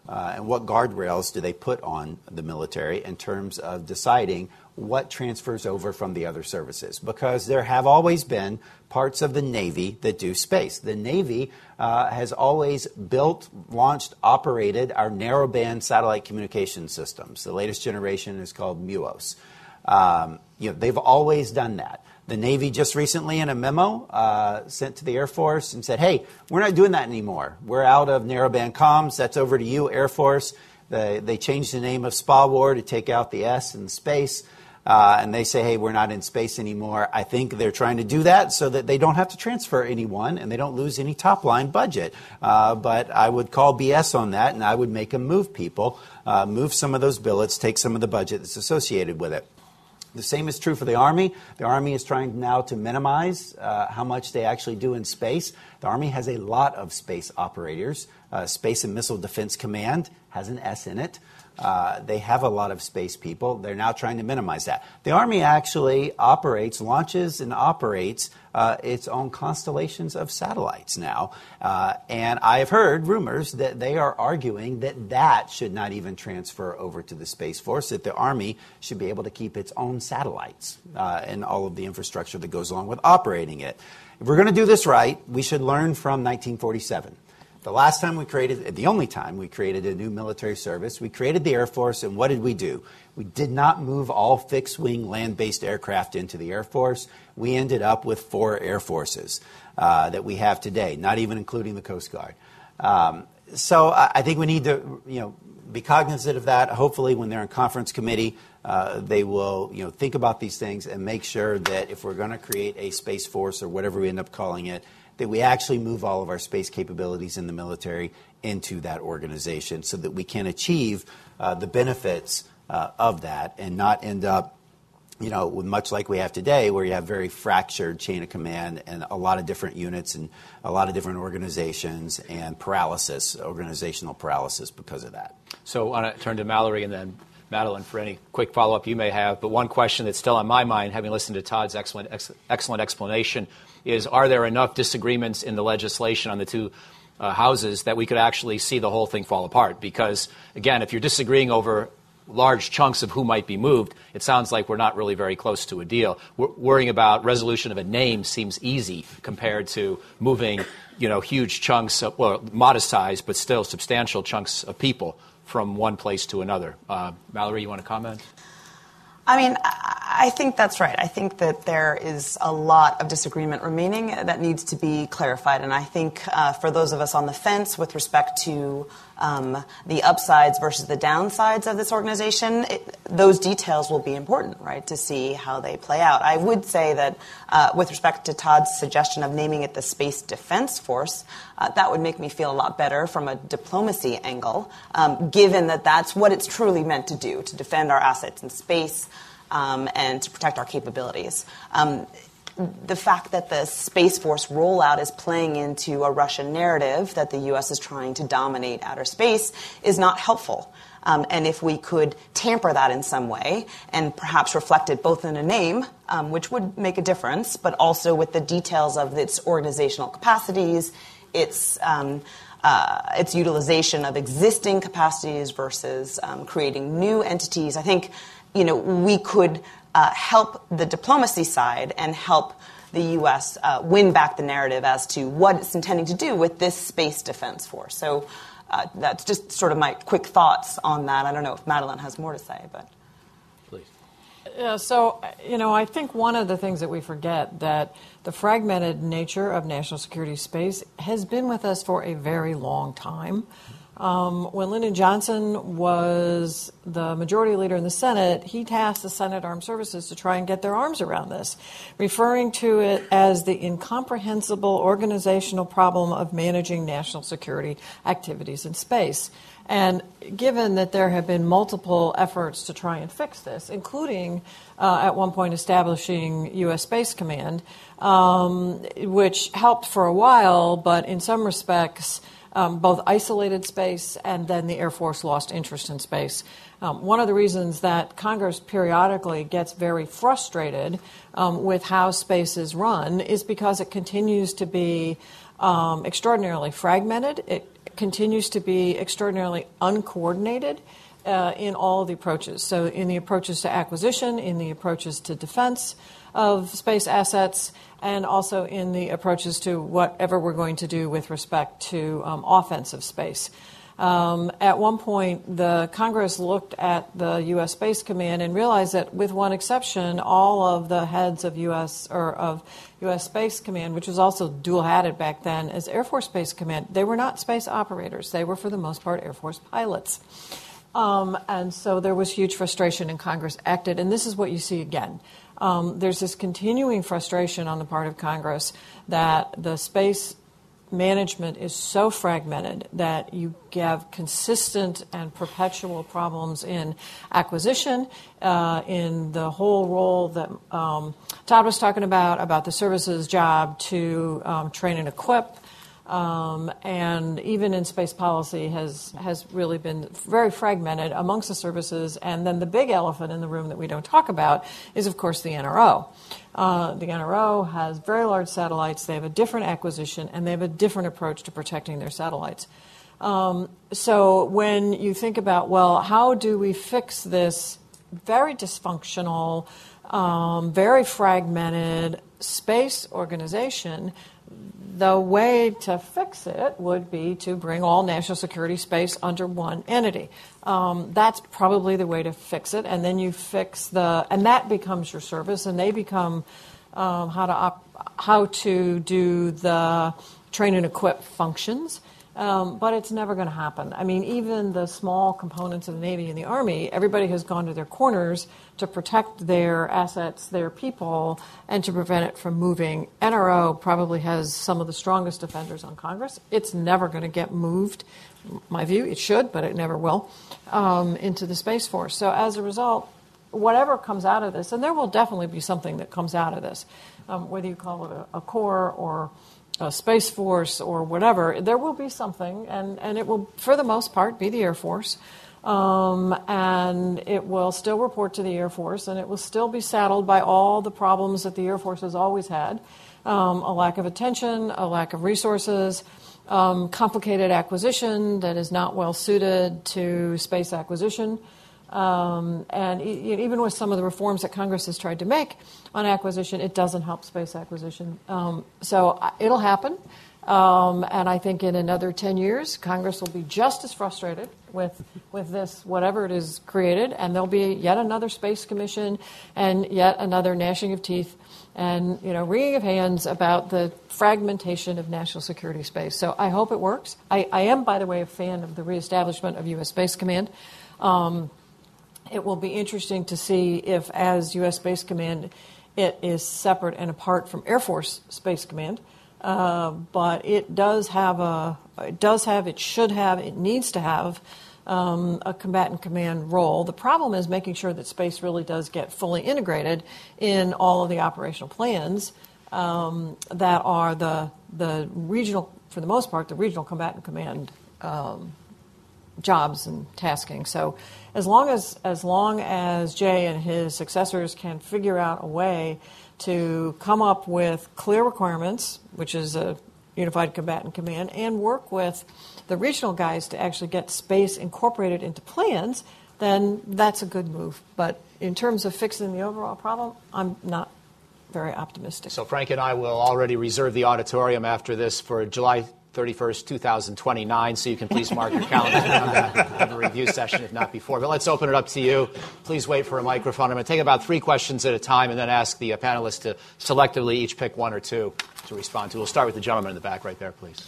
and what guardrails do they put on the military in terms of deciding what transfers over from the other services? Because there have always been parts of the Navy that do space. The Navy has always built, launched, operated our narrowband satellite communication systems. The latest generation is called MUOS. They've always done that. The Navy just recently, in a memo sent to the Air Force, and said, hey, we're not doing that anymore. We're out of narrowband comms. That's over to you, Air Force. They changed the name of SPA-WAR to take out the S in space. And they say, hey, we're not in space anymore. I think they're trying to do that so that they don't have to transfer anyone and they don't lose any top-line budget. But I would call BS on that, and I would make them move people, move some of those billets, take some of the budget that's associated with it. The same is true for the Army. The Army is trying now to minimize how much they actually do in space. The Army has a lot of space operators. Space and Missile Defense Command has an S in it. They have a lot of space people. They're now trying to minimize that. The Army actually launches and operates its own constellations of satellites now. And I have heard rumors that they are arguing that should not even transfer over to the Space Force, that the Army should be able to keep its own satellites and all of the infrastructure that goes along with operating it. If we're going to do this right, we should learn from 1947. The only time we created a new military service, we created the Air Force, and what did we do? We did not move all fixed-wing land-based aircraft into the Air Force. We ended up with 4 Air Forces that we have today, not even including the Coast Guard. So I think we need to, be cognizant of that. Hopefully, when they're in conference committee, they will, think about these things and make sure that if we're going to create a Space Force or whatever we end up calling it, that we actually move all of our space capabilities in the military into that organization so that we can achieve the benefits of that and not end up, with much like we have today, where you have very fractured chain of command and a lot of different units and a lot of different organizations and organizational paralysis because of that. So I want to turn to Mallory and then Madeline for any quick follow-up you may have. But one question that's still on my mind, having listened to Todd's excellent explanation, is are there enough disagreements in the legislation on the two houses that we could actually see the whole thing fall apart? Because, again, if you're disagreeing over large chunks of who might be moved, it sounds like we're not really very close to a deal. Worrying about resolution of a name seems easy compared to moving, huge chunks, modest size, but still substantial chunks of people from one place to another. Mallory, you want to comment? I think that's right. I think that there is a lot of disagreement remaining that needs to be clarified. And I think for those of us on the fence with respect to the upsides versus the downsides of this organization, those details will be important, right, to see how they play out. I would say that with respect to Todd's suggestion of naming it the Space Defense Force, that would make me feel a lot better from a diplomacy angle, given that that's what it's truly meant to do, to defend our assets in space and to protect our capabilities. The fact that the Space Force rollout is playing into a Russian narrative that the U.S. is trying to dominate outer space is not helpful. And if we could tamper that in some way and perhaps reflect it both in a name, which would make a difference, but also with the details of its organizational capacities, its utilization of existing capacities versus creating new entities, I think we could help the diplomacy side and help the U.S. Win back the narrative as to what it's intending to do with this Space Defense Force. So that's just sort of my quick thoughts on that. I don't know if Madeline has more to say, but please. Yeah, so, I think one of the things that we forget that the fragmented nature of national security space has been with us for a very long time. When Lyndon Johnson was the majority leader in the Senate, he tasked the Senate Armed Services to try and get their arms around this, referring to it as the incomprehensible organizational problem of managing national security activities in space. And given that there have been multiple efforts to try and fix this, including at one point establishing U.S. Space Command, which helped for a while, but in some respects both isolated space and then the Air Force lost interest in space. One of the reasons that Congress periodically gets very frustrated with how space is run is because it continues to be extraordinarily fragmented. It continues to be extraordinarily uncoordinated in all of the approaches. So in the approaches to acquisition, in the approaches to defense of space assets, and also in the approaches to whatever we're going to do with respect to offensive space. At one point, the Congress looked at the U.S. Space Command and realized that, with one exception, all of the heads of U.S. Space Command, which was also dual-hatted back then as Air Force Space Command, they were not space operators. They were, for the most part, Air Force pilots. And so there was huge frustration, and Congress acted. And this is what you see again. There's this continuing frustration on the part of Congress that the space management is so fragmented that you have consistent and perpetual problems in acquisition, in the whole role that Todd was talking about the services job to train and equip, and even in space policy has really been very fragmented amongst the services. And then the big elephant in the room that we don't talk about is, of course, the NRO. The NRO has very large satellites. They have a different acquisition, and they have a different approach to protecting their satellites. So when you think about, well, how do we fix this very dysfunctional, very fragmented space organization, the way to fix it would be to bring all national security space under one entity. That's probably the way to fix it, and then you fix and that becomes your service, and they become how to do the train and equip functions. But it's never going to happen. I mean, even the small components of the Navy and the Army, everybody has gone to their corners to protect their assets, their people, and to prevent it from moving. NRO probably has some of the strongest defenders on Congress. It's never going to get moved. My view, it should, but it never will, into the Space Force. So as a result, whatever comes out of this, and there will definitely be something that comes out of this, whether you call it a Corps or a Space Force or whatever, there will be something, and it will, for the most part, be the Air Force. And it will still report to the Air Force, and it will still be saddled by all the problems that the Air Force has always had. A lack of attention, a lack of resources, complicated acquisition that is not well suited to space acquisition. And even with some of the reforms that Congress has tried to make on acquisition, it doesn't help space acquisition. So it'll happen. And I think in another 10 years, Congress will be just as frustrated with this, whatever it is created, and there'll be yet another space commission and yet another gnashing of teeth and wringing of hands about the fragmentation of national security space. So I hope it works. I am, by the way, a fan of the reestablishment of U.S. Space Command. It will be interesting to see if, as U.S. Space Command, it is separate and apart from Air Force Space Command. But it needs to have a combatant command role. The problem is making sure that space really does get fully integrated in all of the operational plans that are the regional, for the most part, the regional combatant command jobs and tasking. So as long as Jay and his successors can figure out a way to come up with clear requirements, which is a unified combatant command, and work with the regional guys to actually get space incorporated into plans, then that's a good move. But in terms of fixing the overall problem, I'm not very optimistic. So Frank and I will already reserve the auditorium after this for July 31st, 2029, so you can please mark your calendars. We're going to have a review session, if not before. But let's open it up to you. Please wait for a microphone. I'm going to take about 3 questions at a time and then ask the panelists to selectively each pick 1 or 2 to respond to. We'll start with the gentleman in the back right there, please.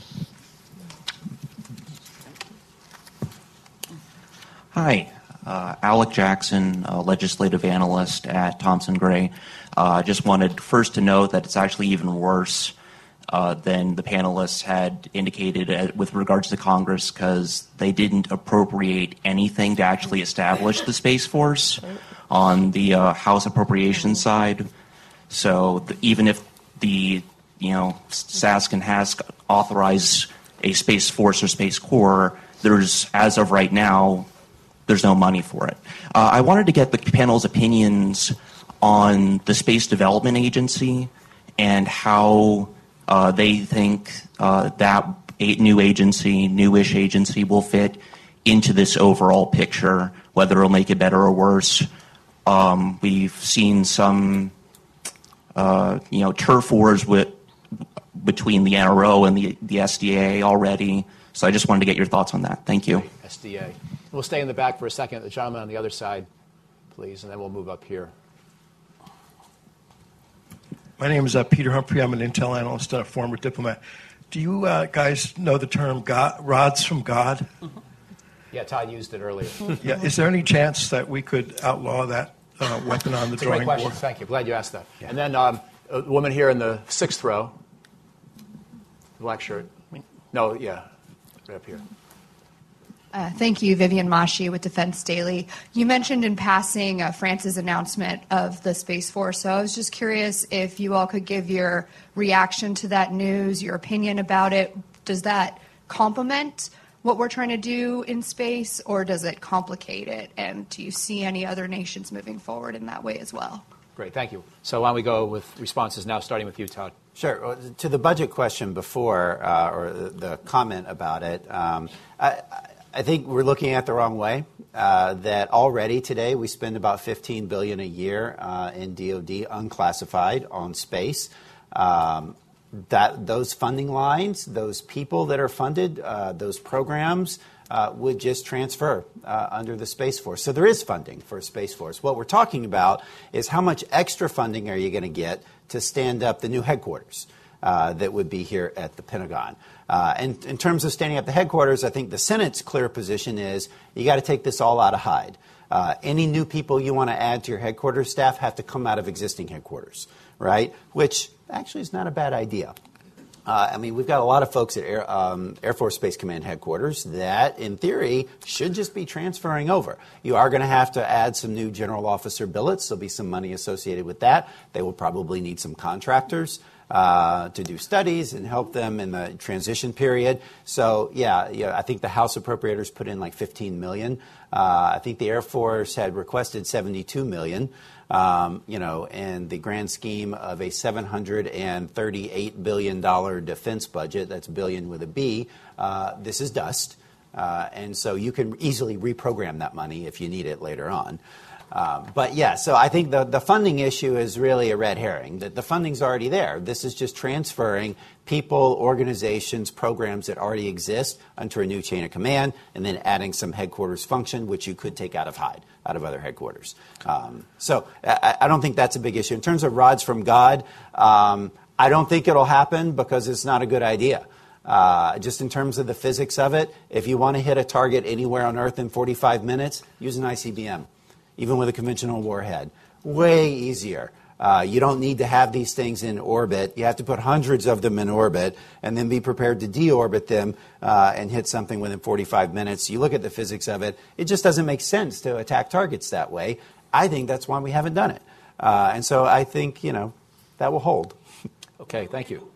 Hi. Alec Jackson, legislative analyst at Thomson Gray. Just wanted first to note that it's actually even worse than the panelists had indicated with regards to Congress, because they didn't appropriate anything to actually establish the Space Force on the House appropriations side. So even if the SASC and HASC authorize a Space Force or Space Corps, there's, as of right now, there's no money for it. I wanted to get the panel's opinions on the Space Development Agency and how they think that newish agency will fit into this overall picture, whether it'll make it better or worse. We've seen some, turf wars between the NRO and the SDA already. So I just wanted to get your thoughts on that. Thank you. SDA. We'll stay in the back for a second. The gentleman on the other side, please, and then we'll move up here. My name is Peter Humphrey. I'm an intel analyst and a former diplomat. Do you guys know the term rods from God? Yeah, Todd used it earlier. Yeah. Is there any chance that we could outlaw that weapon on the drawing board? Great question. board? Thank you. Glad you asked that. Yeah. And then a woman here in the 6th row, black shirt. No, yeah, right up here. Thank you, Vivian Mashi with Defense Daily. You mentioned in passing France's announcement of the Space Force, so I was just curious if you all could give your reaction to that news, your opinion about it. Does that complement what we're trying to do in space, or does it complicate it? And do you see any other nations moving forward in that way as well? Great, thank you. So why don't we go with responses now, starting with you, Todd. Sure. To the budget question before, or the comment about it, I think we're looking at the wrong way. That already today we spend about $15 billion a year in DoD unclassified on space. That those funding lines, those people that are funded, those programs would just transfer under the Space Force. So there is funding for Space Force. What we're talking about is how much extra funding are you going to get to stand up the new headquarters that would be here at the Pentagon. And in terms of standing up the headquarters, I think the Senate's clear position is you got to take this all out of Hyde. Any new people you want to add to your headquarters staff have to come out of existing headquarters, right? Which actually is not a bad idea. We've got a lot of folks at Air Force Space Command headquarters that, in theory, should just be transferring over. You are going to have to add some new general officer billets. There'll be some money associated with that. They will probably need some contractors to do studies and help them in the transition period. So, I think the House appropriators put in like $15 million. I think the Air Force had requested $72 million. In the grand scheme of a $738 billion defense budget, that's billion with a B, this is dust. And so you can easily reprogram that money if you need it later on. So I think the funding issue is really a red herring. The funding's already there. This is just transferring people, organizations, programs that already exist onto a new chain of command, and then adding some headquarters function, which you could take out of Hyde, out of other headquarters. So I don't think that's a big issue. In terms of rods from God, I don't think it'll happen because it's not a good idea. Just in terms of the physics of it, if you want to hit a target anywhere on Earth in 45 minutes, use an ICBM. Even with a conventional warhead. Way easier. You don't need to have these things in orbit. You have to put hundreds of them in orbit and then be prepared to deorbit them and hit something within 45 minutes. You look at the physics of it, it just doesn't make sense to attack targets that way. I think that's why we haven't done it. And so I think, that will hold. Okay, thank you.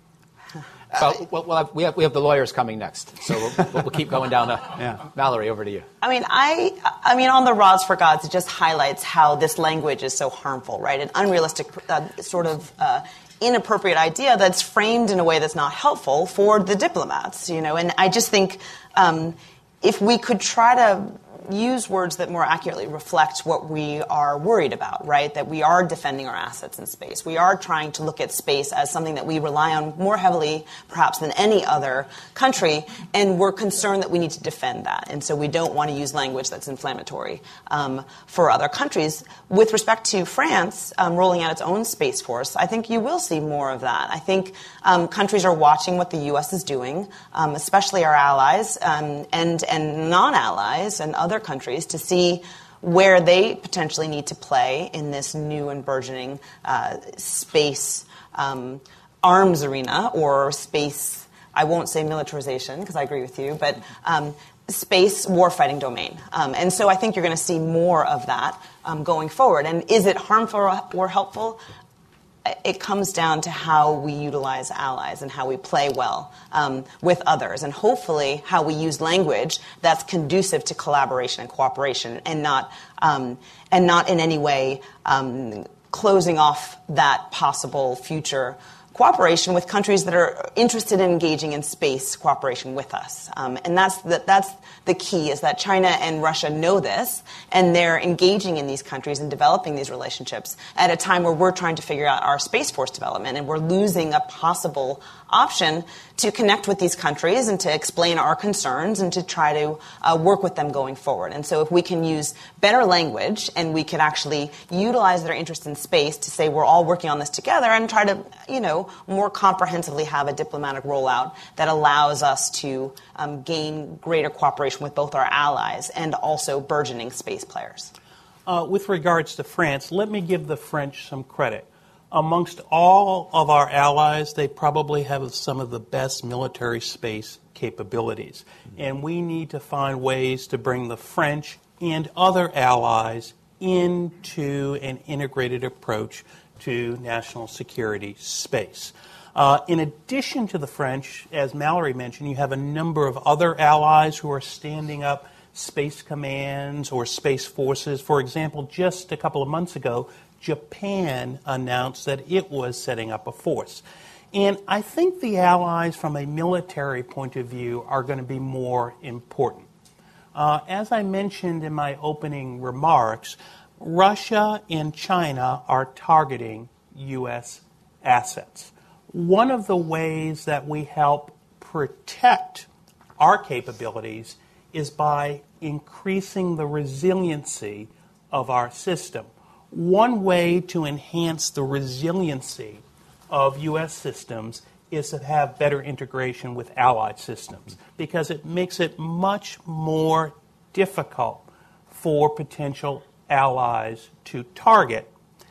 We have the lawyers coming next, so we'll keep going down. Mallory, over to you. On the rods for gods, it just highlights how this language is so harmful, right? An unrealistic, inappropriate idea that's framed in a way that's not helpful for the diplomats, And I just think if we could try to use words that more accurately reflect what we are worried about, right? That we are defending our assets in space. We are trying to look at space as something that we rely on more heavily, perhaps, than any other country, and we're concerned that we need to defend that. And so we don't want to use language that's inflammatory for other countries. With respect to France rolling out its own Space Force, I think you will see more of that. I think countries are watching what the U.S. is doing, especially our allies and non-allies and other countries, to see where they potentially need to play in this new and burgeoning space arms arena, or space, I won't say militarization because I agree with you, but space warfighting domain. And so I think you're going to see more of that going forward. And is it harmful or helpful? It comes down to how we utilize allies and how we play well with others, and hopefully how we use language that's conducive to collaboration and cooperation, and not in any way closing off that possible future cooperation with countries that are interested in engaging in space cooperation with us. And that's the key, is that China and Russia know this, and they're engaging in these countries and developing these relationships at a time where we're trying to figure out our Space Force development, and we're losing a possible option to connect with these countries and to explain our concerns and to try to work with them going forward. And so if we can use better language and we can actually utilize their interest in space to say we're all working on this together and try to, more comprehensively have a diplomatic rollout that allows us to gain greater cooperation with both our allies and also burgeoning space players. With regards to France, let me give the French some credit. Amongst all of our allies, they probably have some of the best military space capabilities. And we need to find ways to bring the French and other allies into an integrated approach to national security space. In addition to the French, as Mallory mentioned, you have a number of other allies who are standing up space commands or space forces. For example, just a couple of months ago, Japan announced that it was setting up a force. And I think the allies from a military point of view are going to be more important. As I mentioned in my opening remarks, Russia and China are targeting U.S. assets. One of the ways that we help protect our capabilities is by increasing the resiliency of our system. One way to enhance the resiliency of U.S. systems is to have better integration with allied systems, because it makes it much more difficult for potential allies to target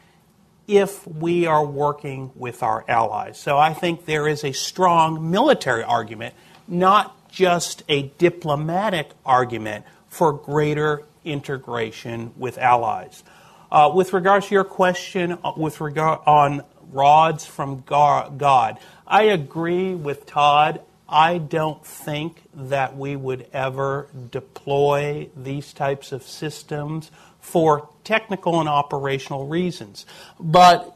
if we are working with our allies. So I think there is a strong military argument, not just a diplomatic argument, for greater integration with allies. With regards to your question with regard on rods from God, I agree with Todd. I don't think that we would ever deploy these types of systems for technical and operational reasons. But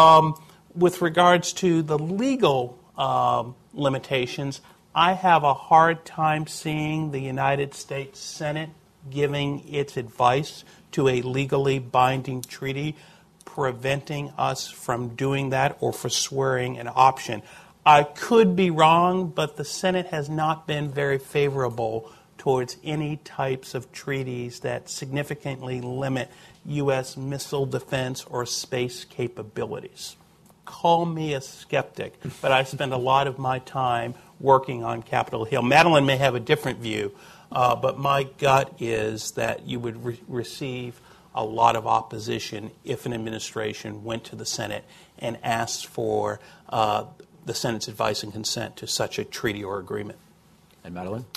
with regards to the legal limitations, I have a hard time seeing the United States Senate giving its advice to a legally binding treaty, preventing us from doing that or forswearing an option. I could be wrong, but the Senate has not been very favorable towards any types of treaties that significantly limit U.S. missile defense or space capabilities. Call me a skeptic, but I spend a lot of my time working on Capitol Hill. Madeline may have a different view, but my gut is that you would receive a lot of opposition if an administration went to the Senate and asked for the Senate's advice and consent to such a treaty or agreement. And Madeline?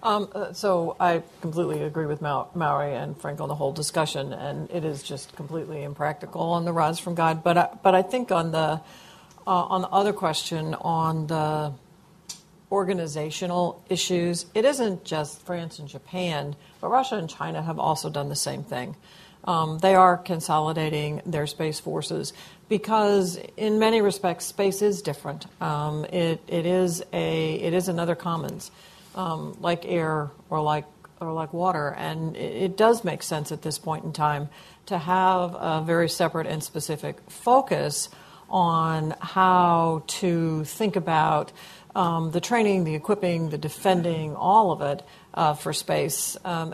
So I completely agree with Mallory and Frank on the whole discussion, and it is just completely impractical on the rods from God. But I think on the other question, on the organizational issues, it isn't just France and Japan, but Russia and China have also done the same thing. They are consolidating their space forces because, in many respects, space is different. It is another commons, like air or like water, and it does make sense at this point in time to have a very separate and specific focus on how to think about the training, the equipping, the defending, all of it for space,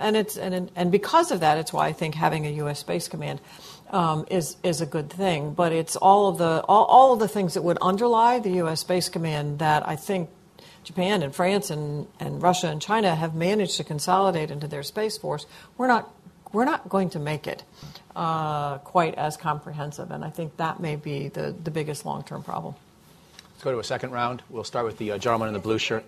and because of that, it's why I think having a U.S. Space Command is a good thing. But it's all of the things that would underlie the U.S. Space Command that I think Japan and France and Russia and China have managed to consolidate into their space force. We're not going to make it quite as comprehensive, and I think that may be the biggest long-term problem. Let's go to a second round. We'll start with the gentleman in the blue shirt.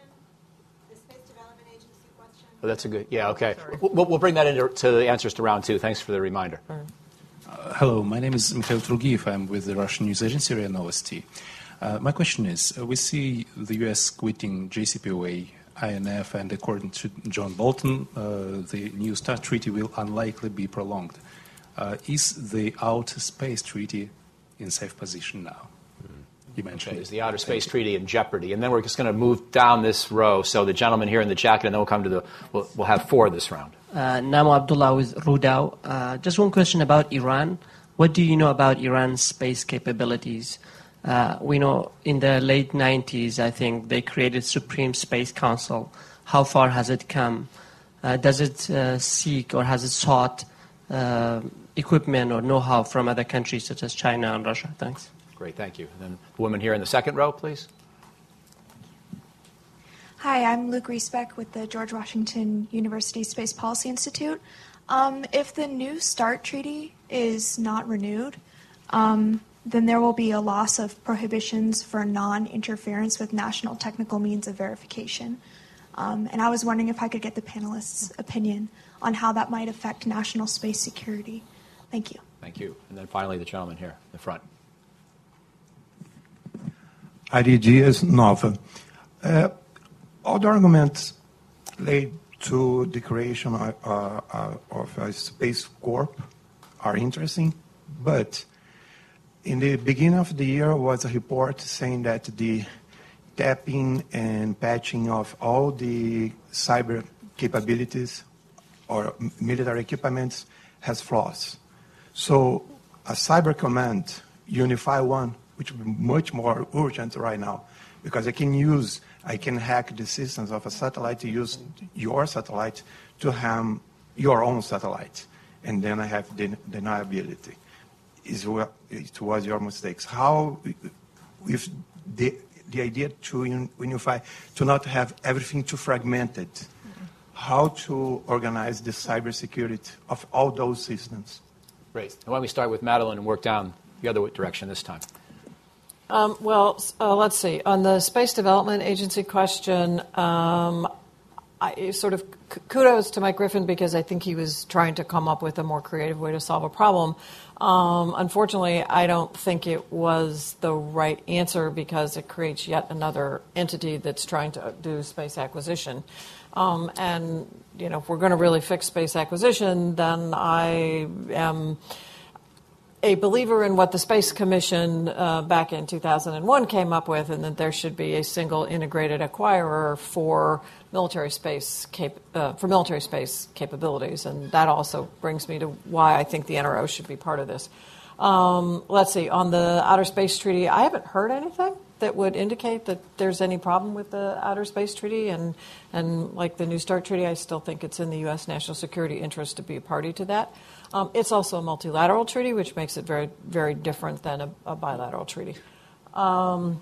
The Space Development Agency question. Oh, that's a good. Yeah, okay. We'll bring that into the answers to round two. Thanks for the reminder. Hello, my name is Mikhail Trugiev. I'm with the Russian news agency RIA Novosti. My question is, we see the U.S. quitting JCPOA, INF, and according to John Bolton, the New START treaty will unlikely be prolonged. Is the Outer Space Treaty in safe position now? you mentioned. Okay, is the Outer Space Treaty in jeopardy? And then we're just going to move down this row. So the gentleman here in the jacket, and then we'll come to we'll have 4 this round. Namo Abdullah with Rudao. Just one question about Iran. What do you know about Iran's space capabilities? We know in the late 90s, I think, they created Supreme Space Council. How far has it come? Does it seek or has it sought equipment or know-how from other countries such as China and Russia? Thanks. Great, thank you. And then the woman here in the second row, please. Hi, I'm Luke Riesbeck with the George Washington University Space Policy Institute. If the New START Treaty is not renewed, then there will be a loss of prohibitions for non-interference with national technical means of verification. And I was wondering if I could get the panelists' opinion on how that might affect national space security. Thank you. Thank you. And then finally, the gentleman here in the front. Ari Dias, Nova. All the arguments laid to the creation of a Space Corp are interesting, but in the beginning of the year was a report saying that the tapping and patching of all the cyber capabilities or military equipments has flaws. So a cyber command, Unify One, which would be much more urgent right now, because I can hack the systems of a satellite to use your satellite to harm your own satellite, and then I have deniability. It was your mistakes. How, if the idea to unify, to not have everything too fragmented, how to organize the cybersecurity of all those systems? Great. Why don't we start with Madeline and work down the other direction this time? Let's see. On the Space Development Agency question, I sort of kudos to Mike Griffin because I think he was trying to come up with a more creative way to solve a problem. Unfortunately, I don't think it was the right answer because it creates yet another entity that's trying to do space acquisition. And, you know, if we're going to really fix space acquisition, then I am a believer in what the Space Commission back in 2001 came up with, and that there should be a single integrated acquirer for military space capabilities, and that also brings me to why I think the NRO should be part of this. Let's see, on the Outer Space Treaty, I haven't heard anything that would indicate that there's any problem with the Outer Space Treaty, and like the New START Treaty, I still think it's in the U.S. national security interest to be a party to that. It's also a multilateral treaty, which makes it very, very different than a bilateral treaty. On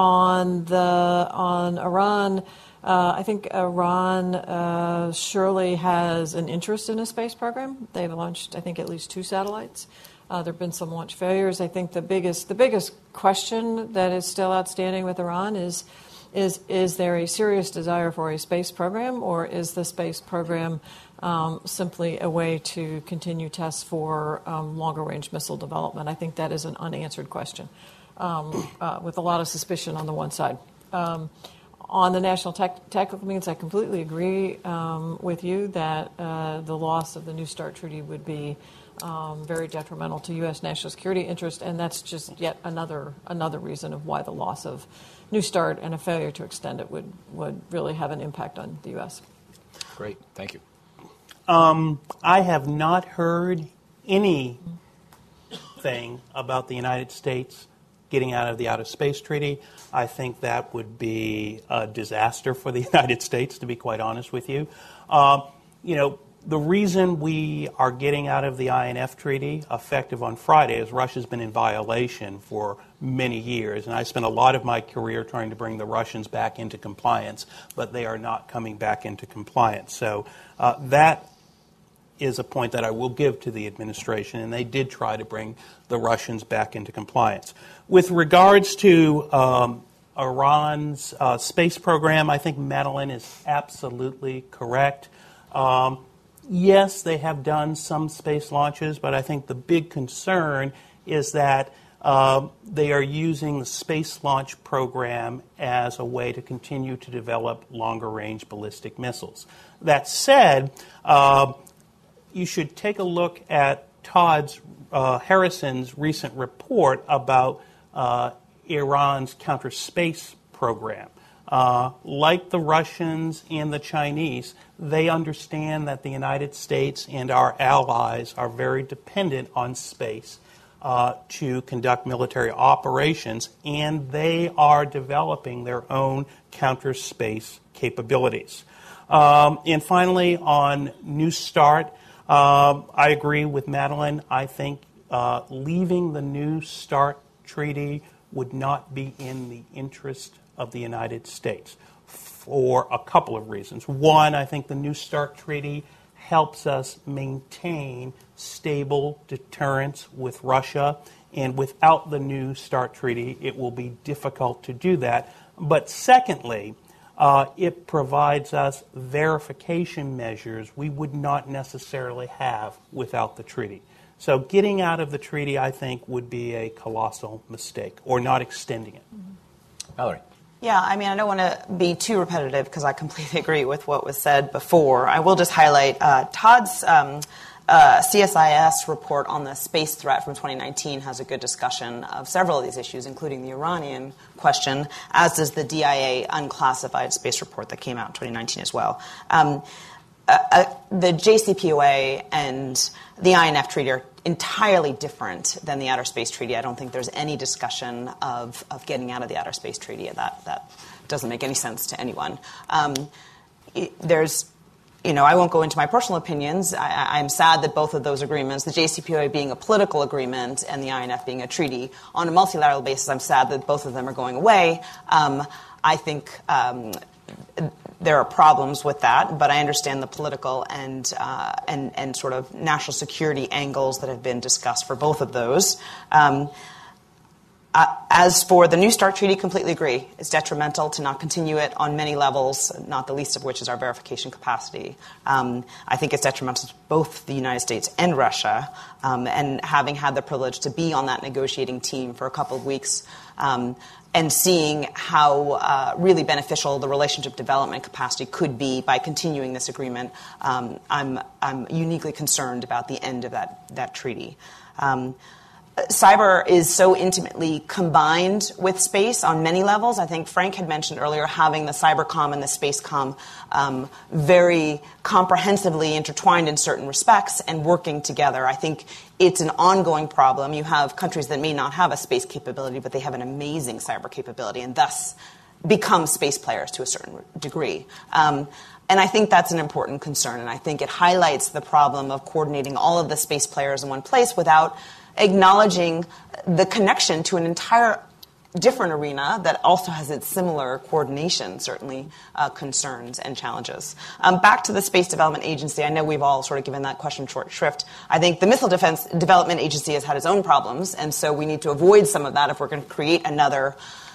Iran, I think Iran surely has an interest in a space program. They've launched, I think, at least 2 satellites. There have been some launch failures. I think the biggest question that is still outstanding with Iran is there a serious desire for a space program, or is the space program simply a way to continue tests for longer-range missile development? I think that is an unanswered question with a lot of suspicion on the one side. On the national technical means, I completely agree with you that the loss of the New START Treaty would be very detrimental to U.S. national security interest, and that's just yet another reason of why the loss of New START and a failure to extend it would really have an impact on the U.S. Great, thank you. I have not heard anything about the United States getting out of the Outer Space Treaty. I think that would be a disaster for the United States, to be quite honest with you. The reason we are getting out of the INF Treaty, effective on Friday, is Russia's been in violation for many years, and I spent a lot of my career trying to bring the Russians back into compliance, but they are not coming back into compliance. So that is a point that I will give to the administration, and they did try to bring the Russians back into compliance. With regards to Iran's space program, I think Madeline is absolutely correct. Yes, they have done some space launches, but I think the big concern is that they are using the space launch program as a way to continue to develop longer-range ballistic missiles. That said, you should take a look at Harrison's recent report about Iran's counter space program. Like the Russians and the Chinese, they understand that the United States and our allies are very dependent on space to conduct military operations, and they are developing their own counter space capabilities. And finally, on New START, I agree with Madeline. I think leaving the New START treaty would not be in the interest of the United States for a couple of reasons. One, I think the New START treaty helps us maintain stable deterrence with Russia, and without the New START treaty, it will be difficult to do that. But secondly, it provides us verification measures we would not necessarily have without the treaty. So getting out of the treaty, I think, would be a colossal mistake, or not extending it. Valerie. Yeah, I mean, I don't want to be too repetitive because I completely agree with what was said before. I will just highlight Todd's CSIS report on the space threat from 2019 has a good discussion of several of these issues, including the Iranian question, as does the DIA unclassified space report that came out in 2019 as well. The JCPOA and the INF Treaty are entirely different than the Outer Space Treaty. I don't think there's any discussion of getting out of the Outer Space Treaty. That doesn't make any sense to anyone. I won't go into my personal opinions. I'm sad that both of those agreements, the JCPOA being a political agreement and the INF being a treaty, on a multilateral basis, I'm sad that both of them are going away. I think there are problems with that, but I understand the political and sort of national security angles that have been discussed for both of those. As for the New START treaty, completely agree. It's detrimental to not continue it on many levels, not the least of which is our verification capacity. I think it's detrimental to both the United States and Russia. And having had the privilege to be on that negotiating team for a couple of weeks and seeing how really beneficial the relationship development capacity could be by continuing this agreement, I'm uniquely concerned about the end of that treaty. Cyber is so intimately combined with space on many levels. I think Frank had mentioned earlier having the cybercom and the spacecom very comprehensively intertwined in certain respects and working together. I think it's an ongoing problem. You have countries that may not have a space capability, but they have an amazing cyber capability and thus become space players to a certain degree. And I think that's an important concern. And I think it highlights the problem of coordinating all of the space players in one place without acknowledging the connection to an entire different arena that also has its similar coordination, certainly concerns and challenges. Back to the Space Development Agency, I know we've all sort of given that question short shrift. I think the Missile Defense Development Agency has had its own problems, and so we need to avoid some of that if we're going to create another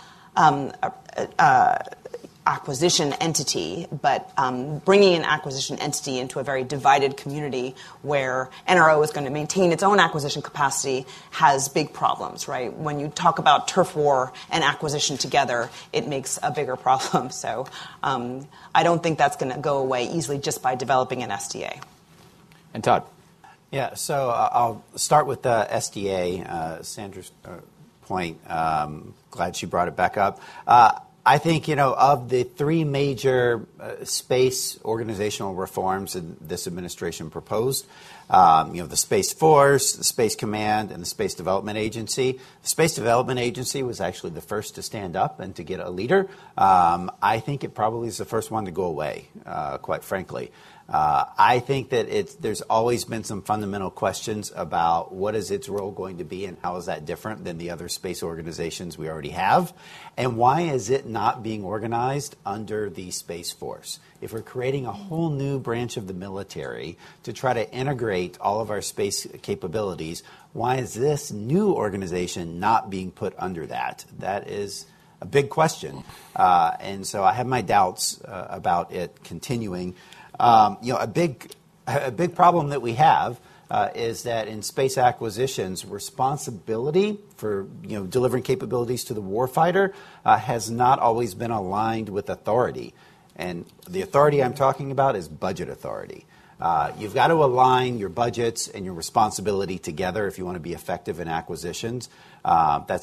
acquisition entity, but bringing an acquisition entity into a very divided community where NRO is going to maintain its own acquisition capacity has big problems, right? When you talk about turf war and acquisition together, it makes a bigger problem. So I don't think that's going to go away easily just by developing an SDA. And Todd. Yeah, so I'll start with the SDA, Sandra's point. Glad she brought it back up. I think, of the three major space organizational reforms that this administration proposed, the Space Force, the Space Command, and the Space Development Agency. The Space Development Agency was actually the first to stand up and to get a leader. I think it probably is the first one to go away, quite frankly. I think that there's always been some fundamental questions about what is its role going to be and how is that different than the other space organizations we already have, and why is it not being organized under the Space Force? If we're creating a whole new branch of the military to try to integrate all of our space capabilities, why is this new organization not being put under that? That is a big question, and so I have my doubts about it continuing. A big problem that we have is that in space acquisitions, responsibility for delivering capabilities to the warfighter has not always been aligned with authority, and the authority I'm talking about is budget authority. You've got to align your budgets and your responsibility together if you want to be effective in acquisitions. That's a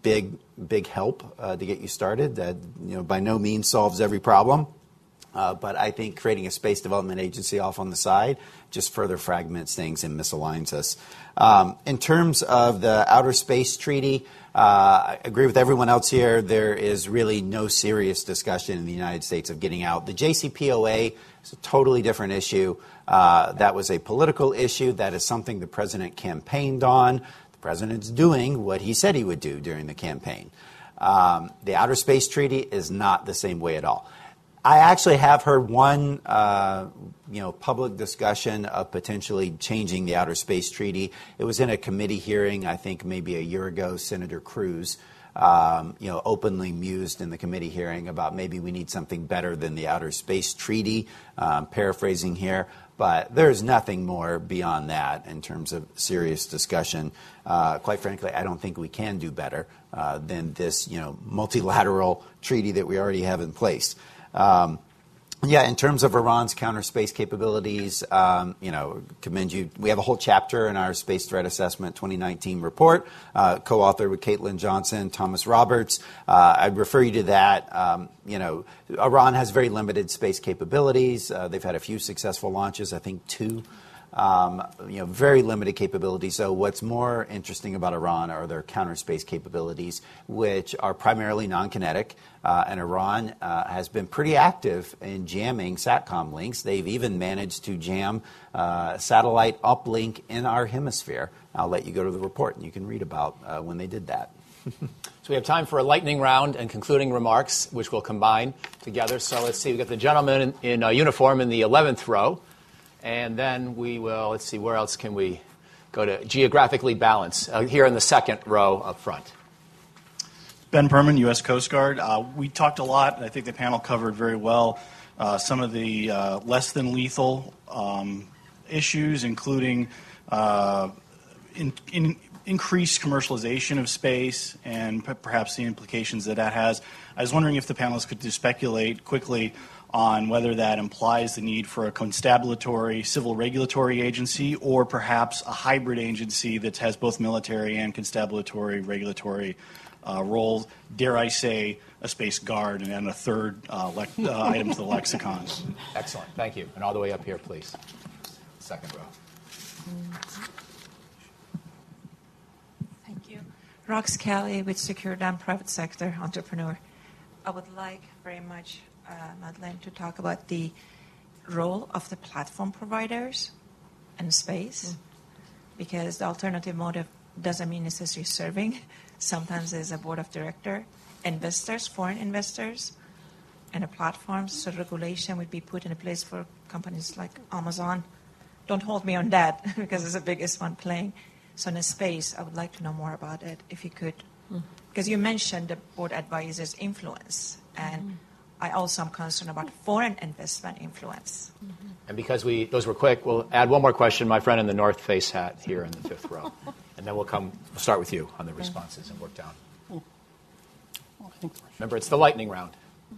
big help to get you started. That by no means solves every problem. But I think creating a space development agency off on the side just further fragments things and misaligns us. In terms of the Outer Space Treaty, I agree with everyone else here. There is really no serious discussion in the United States of getting out. The JCPOA is a totally different issue. That was a political issue. That is something the president campaigned on. The president's doing what he said he would do during the campaign. The Outer Space Treaty is not the same way at all. I actually have heard one, public discussion of potentially changing the Outer Space Treaty. It was in a committee hearing, I think maybe a year ago. Senator Cruz, openly mused in the committee hearing about maybe we need something better than the Outer Space Treaty. Paraphrasing here, but there's nothing more beyond that in terms of serious discussion. Quite frankly, I don't think we can do better than this, multilateral treaty that we already have in place. In terms of Iran's counter space capabilities, commend you. We have a whole chapter in our Space Threat Assessment 2019 report, co-authored with Caitlin Johnson, Thomas Roberts. I'd refer you to that. Iran has very limited space capabilities. They've had a few successful launches, I think 2. Very limited capabilities. So what's more interesting about Iran are their counter space capabilities, which are primarily non-kinetic. And Iran has been pretty active in jamming SATCOM links. They've even managed to jam satellite uplink in our hemisphere. I'll let you go to the report and you can read about when they did that. So we have time for a lightning round and concluding remarks, which we'll combine together. So let's see. We've got the gentleman in uniform in the 11th row. And then we will, let's see, where else can we go to geographically balance? Here in the second row up front. Ben Perman, U.S. Coast Guard. We talked a lot, and I think the panel covered very well some of the less than lethal issues, including increased commercialization of space and perhaps the implications that has. I was wondering if the panelists could just speculate quickly on whether that implies the need for a constabulatory civil regulatory agency or perhaps a hybrid agency that has both military and constabulatory regulatory roles. Dare I say a space guard, and then a third item to the lexicon. Excellent. Thank you. And all the way up here, please. Second row. Thank you. Rox Kelly with Secure Dam Private Sector Entrepreneur. I would like very much Madeleine to talk about the role of the platform providers in space, because the alternative motive doesn't mean necessarily serving. Sometimes there's a board of director, investors, foreign investors, and a platform, so regulation would be put in place for companies like Amazon. Don't hold me on that because it's the biggest one playing. So in a space, I would like to know more about it, if you could, because you mentioned the board advisors' influence, and I also am concerned about foreign investment influence. And because those were quick, we'll add one more question, my friend in the North Face hat here in the fifth row. And then we'll start with you on the responses and work down. Remember, it's the lightning round.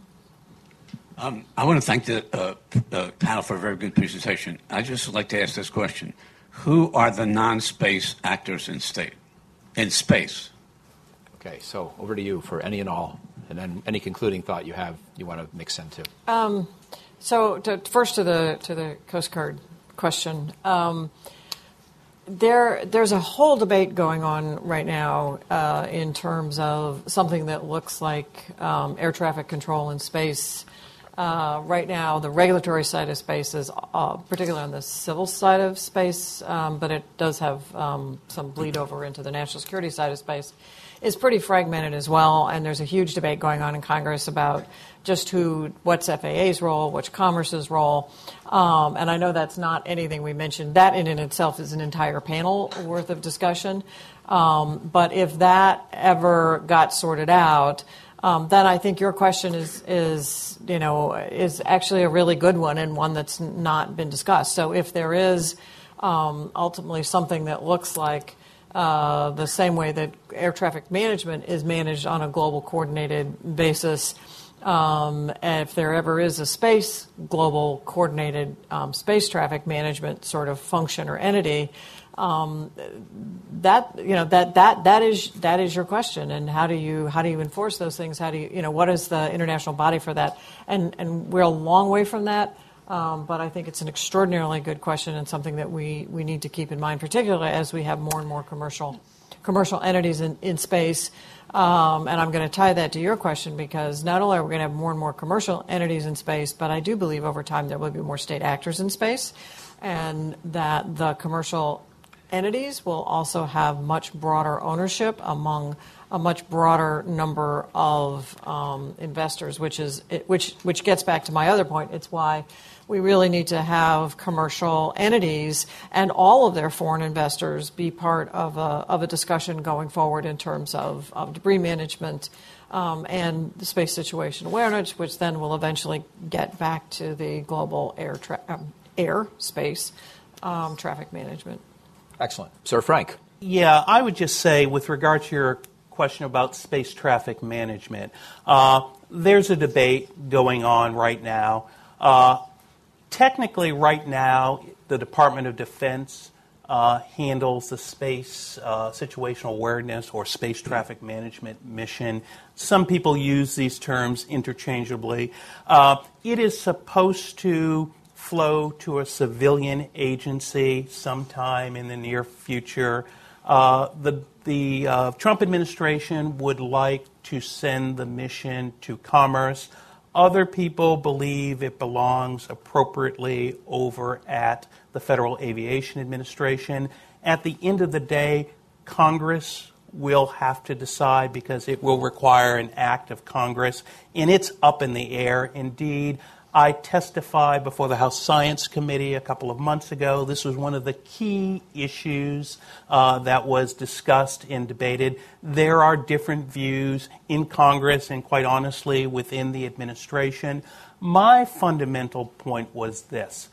I want to thank the panel for a very good presentation. I'd just like to ask this question. Who are the non-space actors in space? Okay, so over to you for any and all. And then any concluding thought you want to mix into. First to the Coast Guard question. There's a whole debate going on right now in terms of something that looks like air traffic control in space. Right now, the regulatory side of space is particularly on the civil side of space, but it does have some bleed over into the national security side of space. Is pretty fragmented as well, and there's a huge debate going on in Congress about just what's FAA's role, what's Commerce's role, and I know that's not anything we mentioned. That in itself is an entire panel worth of discussion, but if that ever got sorted out, then I think your question is actually a really good one and one that's not been discussed. So if there is ultimately something that looks like the same way that air traffic management is managed on a global coordinated basis, and if there ever is a global coordinated space traffic management sort of function or entity, That is your question, and how do you enforce those things? How do you what is the international body for that? And we're a long way from that, but I think it's an extraordinarily good question and something that we need to keep in mind, particularly as we have more and more commercial entities in space. And I'm going to tie that to your question, because not only are we going to have more and more commercial entities in space, but I do believe over time there will be more state actors in space, and that the commercial entities will also have much broader ownership among a much broader number of investors, which gets back to my other point. It's why we really need to have commercial entities and all of their foreign investors be part of a discussion going forward in terms of debris management and the space situation awareness, which then will eventually get back to the global airspace traffic management. Excellent. Sir Frank. Yeah, I would just say, with regard to your question about space traffic management, there's a debate going on right now. Technically, right now, the Department of Defense handles the space situational awareness or space traffic management mission. Some people use these terms interchangeably. It is supposed to flow to a civilian agency sometime in the near future. The Trump administration would like to send the mission to Commerce. Other people believe it belongs appropriately over at the Federal Aviation Administration. At the end of the day, Congress will have to decide, because it will require an act of Congress, and it's up in the air. Indeed, I testified before the House Science Committee a couple of months ago. This was one of the key issues that was discussed and debated. There are different views in Congress and, quite honestly, within the administration. My fundamental point was this.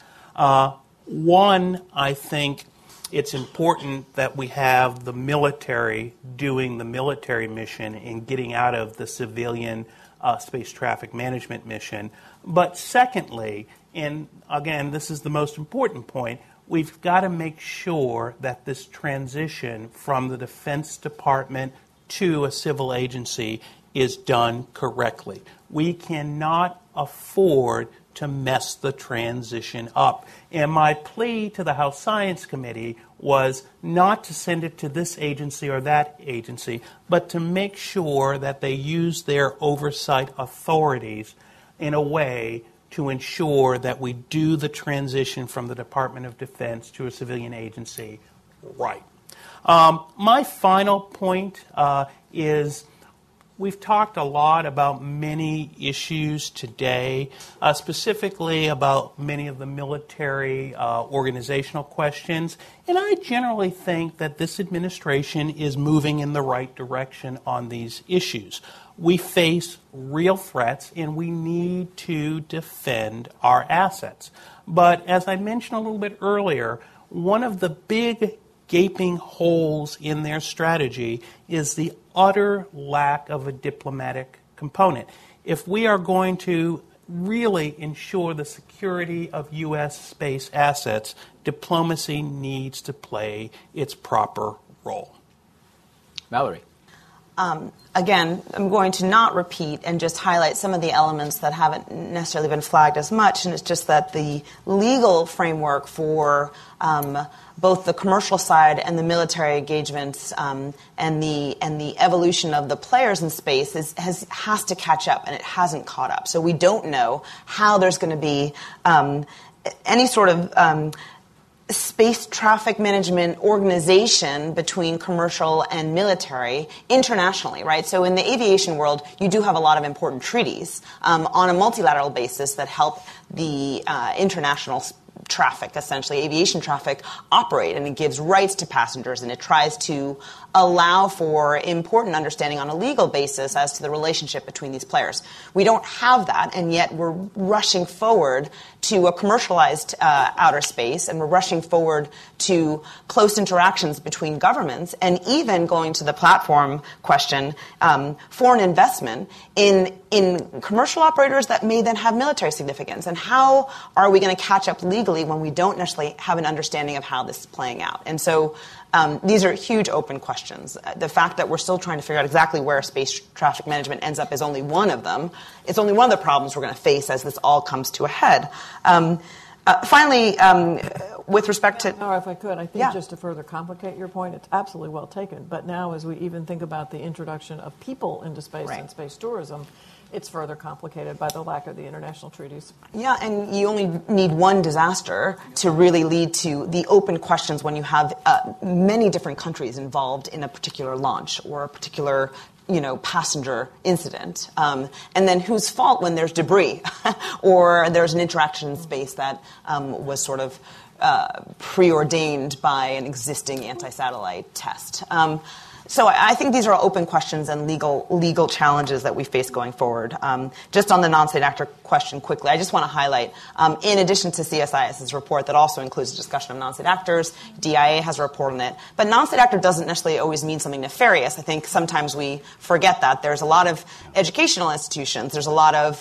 One, I think it's important that we have the military doing the military mission and getting out of the civilian space traffic management mission. But secondly, and again, this is the most important point, we've got to make sure that this transition from the Defense Department to a civil agency is done correctly. We cannot afford to mess the transition up. And my plea to the House Science Committee was not to send it to this agency or that agency, but to make sure that they use their oversight authorities in a way to ensure that we do the transition from the Department of Defense to a civilian agency right. My final point is we've talked a lot about many issues today, specifically about many of the military organizational questions, and I generally think that this administration is moving in the right direction on these issues. We face real threats, and we need to defend our assets. But as I mentioned a little bit earlier, one of the big gaping holes in their strategy is the utter lack of a diplomatic component. If we are going to really ensure the security of U.S. space assets, diplomacy needs to play its proper role. Mallory. Again, I'm going to not repeat and just highlight some of the elements that haven't necessarily been flagged as much, and it's just that the legal framework for both the commercial side and the military engagements and the evolution of the players in space has to catch up, and it hasn't caught up. So we don't know how there's going to be any sort of space traffic management organization between commercial and military internationally, right? So in the aviation world, you do have a lot of important treaties on a multilateral basis that help the international traffic, essentially aviation traffic, operate, and it gives rights to passengers, and it tries to allow for important understanding on a legal basis as to the relationship between these players. We don't have that, and yet we're rushing forward to a commercialized outer space, and we're rushing forward to close interactions between governments, and even going to the platform question, foreign investment in commercial operators that may then have military significance. And how are we going to catch up legally particularly when we don't necessarily have an understanding of how this is playing out. And so these are huge open questions. The fact that we're still trying to figure out exactly where space traffic management ends up is only one of them. It's only one of the problems we're going to face as this all comes to a head. Finally, with respect to... Or if I could, I think just to further complicate your point, it's absolutely well taken. But now as we even think about the introduction of people into space and space tourism, it's further complicated by the lack of the international treaties. Yeah, and you only need one disaster to really lead to the open questions when you have many different countries involved in a particular launch or a particular passenger incident. And then whose fault when there's debris or there's an interaction in space that was sort of preordained by an existing anti-satellite test. So I think these are open questions and legal challenges that we face going forward. Just on the non-state actor question quickly, I just want to highlight, in addition to CSIS's report that also includes a discussion of non-state actors, DIA has a report on it. But non-state actor doesn't necessarily always mean something nefarious. I think sometimes we forget that. There's a lot of educational institutions. There's a lot of,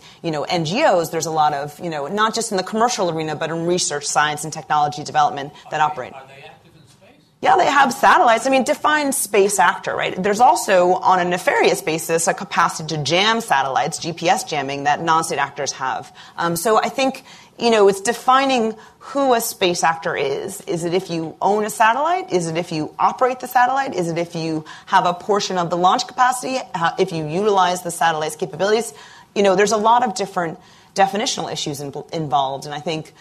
NGOs. There's a lot of, not just in the commercial arena, but in research, science, and technology development that operate. Yeah, they have satellites. I mean, define space actor, right? There's also, on a nefarious basis, a capacity to jam satellites, GPS jamming, that non-state actors have. So I think, it's defining who a space actor is. Is it if you own a satellite? Is it if you operate the satellite? Is it if you have a portion of the launch capacity? If you utilize the satellite's capabilities? There's a lot of different definitional issues involved. And I think,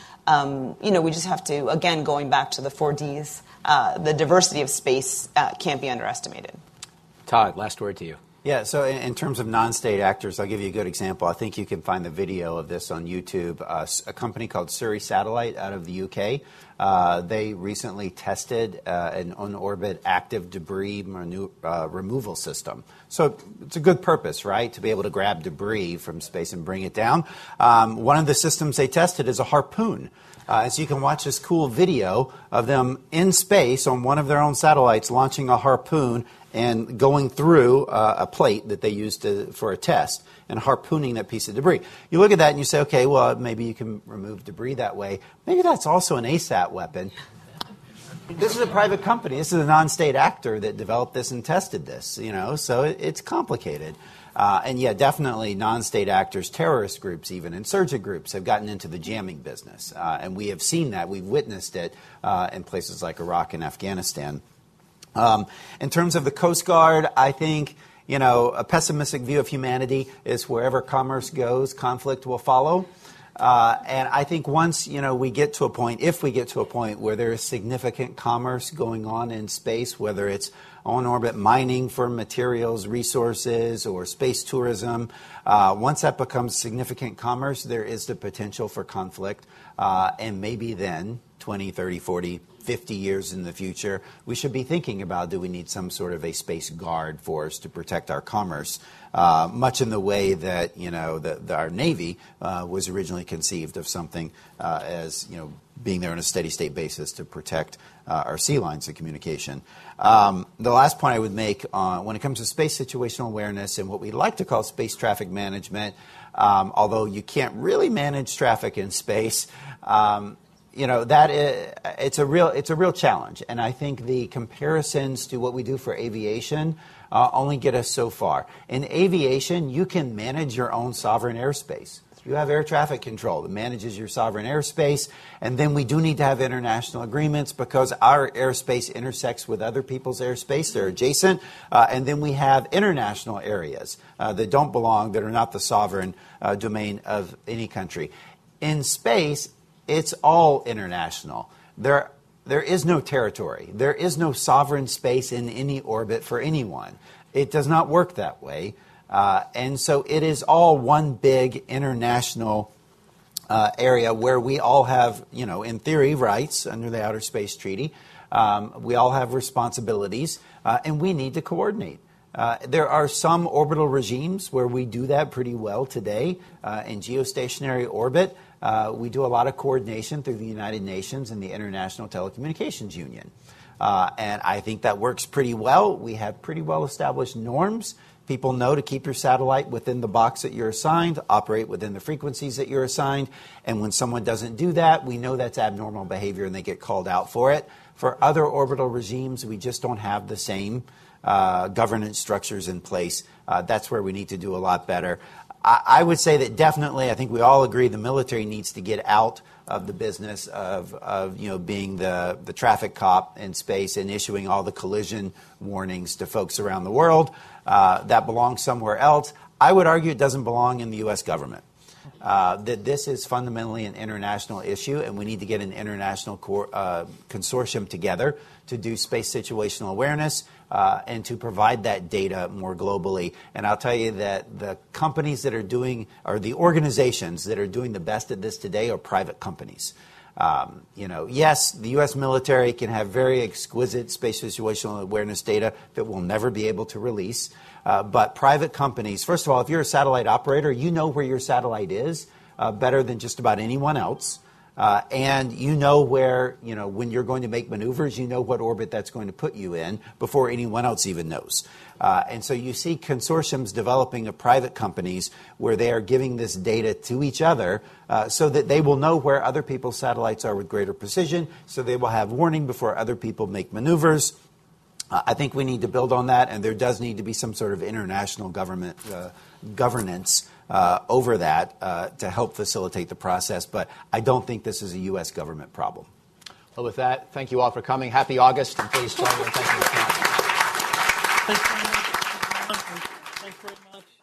we just have to, again, going back to the 4Ds, the diversity of space can't be underestimated. Todd, last word to you. Yeah, so in terms of non-state actors, I'll give you a good example. I think you can find the video of this on YouTube. A company called Surrey Satellite out of the UK, they recently tested an on-orbit active debris removal system. So it's a good purpose, right, to be able to grab debris from space and bring it down. One of the systems they tested is a harpoon. So you can watch this cool video of them in space on one of their own satellites launching a harpoon and going through a plate that they used for a test and harpooning that piece of debris. You look at that and you say, okay, well, maybe you can remove debris that way. Maybe that's also an ASAT weapon. This is a private company. This is a non-state actor that developed this and tested this, so it's complicated. And definitely non-state actors, terrorist groups, even insurgent groups have gotten into the jamming business. And we have seen that. We've witnessed it in places like Iraq and Afghanistan. In terms of the Coast Guard, I think, a pessimistic view of humanity is wherever commerce goes, conflict will follow. And I think once, we get to a point, if we get to a point where there is significant commerce going on in space, whether it's on-orbit mining for materials, resources, or space tourism, once that becomes significant commerce, there is the potential for conflict. And maybe then, 20, 30, 40, 50 years in the future, we should be thinking about, do we need some sort of a space guard force to protect our commerce, much in the way that, our Navy was originally conceived of something as, being there on a steady state basis to protect our sea lines of communication. The last point I would make when it comes to space situational awareness and what we like to call space traffic management, although you can't really manage traffic in space, it's a real challenge. And I think the comparisons to what we do for aviation only get us so far. In aviation, you can manage your own sovereign airspace. You have air traffic control that manages your sovereign airspace, and then we do need to have international agreements because our airspace intersects with other people's airspace. They're adjacent, and then we have international areas that don't belong, that are not the sovereign domain of any country. In space, it's all international. There is no territory. There is no sovereign space in any orbit for anyone. It does not work that way. And so it is all one big international area where we all have, in theory, rights under the Outer Space Treaty. We all have responsibilities, and we need to coordinate. There are some orbital regimes where we do that pretty well today. In geostationary orbit, we do a lot of coordination through the United Nations and the International Telecommunications Union. And I think that works pretty well. We have pretty well established norms People know to keep your satellite within the box that you're assigned, operate within the frequencies that you're assigned. And when someone doesn't do that, we know that's abnormal behavior and they get called out for it. For other orbital regimes, we just don't have the same governance structures in place. That's where we need to do a lot better. I would say that definitely, I think we all agree the military needs to get out of the business of being the traffic cop in space and issuing all the collision warnings to folks around the world. That belongs somewhere else. I would argue it doesn't belong in the U.S. government. That this is fundamentally an international issue, and we need to get an international consortium together to do space situational awareness and to provide that data more globally. And I'll tell you that the companies that are doing, or the organizations that are doing the best at this today are private companies. Yes, the U.S. military can have very exquisite space situational awareness data that we'll never be able to release. But private companies, first of all, if you're a satellite operator, you know where your satellite is better than just about anyone else. And you know where, when you're going to make maneuvers, you know what orbit that's going to put you in before anyone else even knows. And so you see consortiums developing of private companies where they are giving this data to each other so that they will know where other people's satellites are with greater precision, so they will have warning before other people make maneuvers. I think we need to build on that, and there does need to be some sort of international government governance over that to help facilitate the process. But I don't think this is a U.S. government problem. Well, with that, thank you all for coming. Happy August, and please join me in thanking the panel. Thanks very much.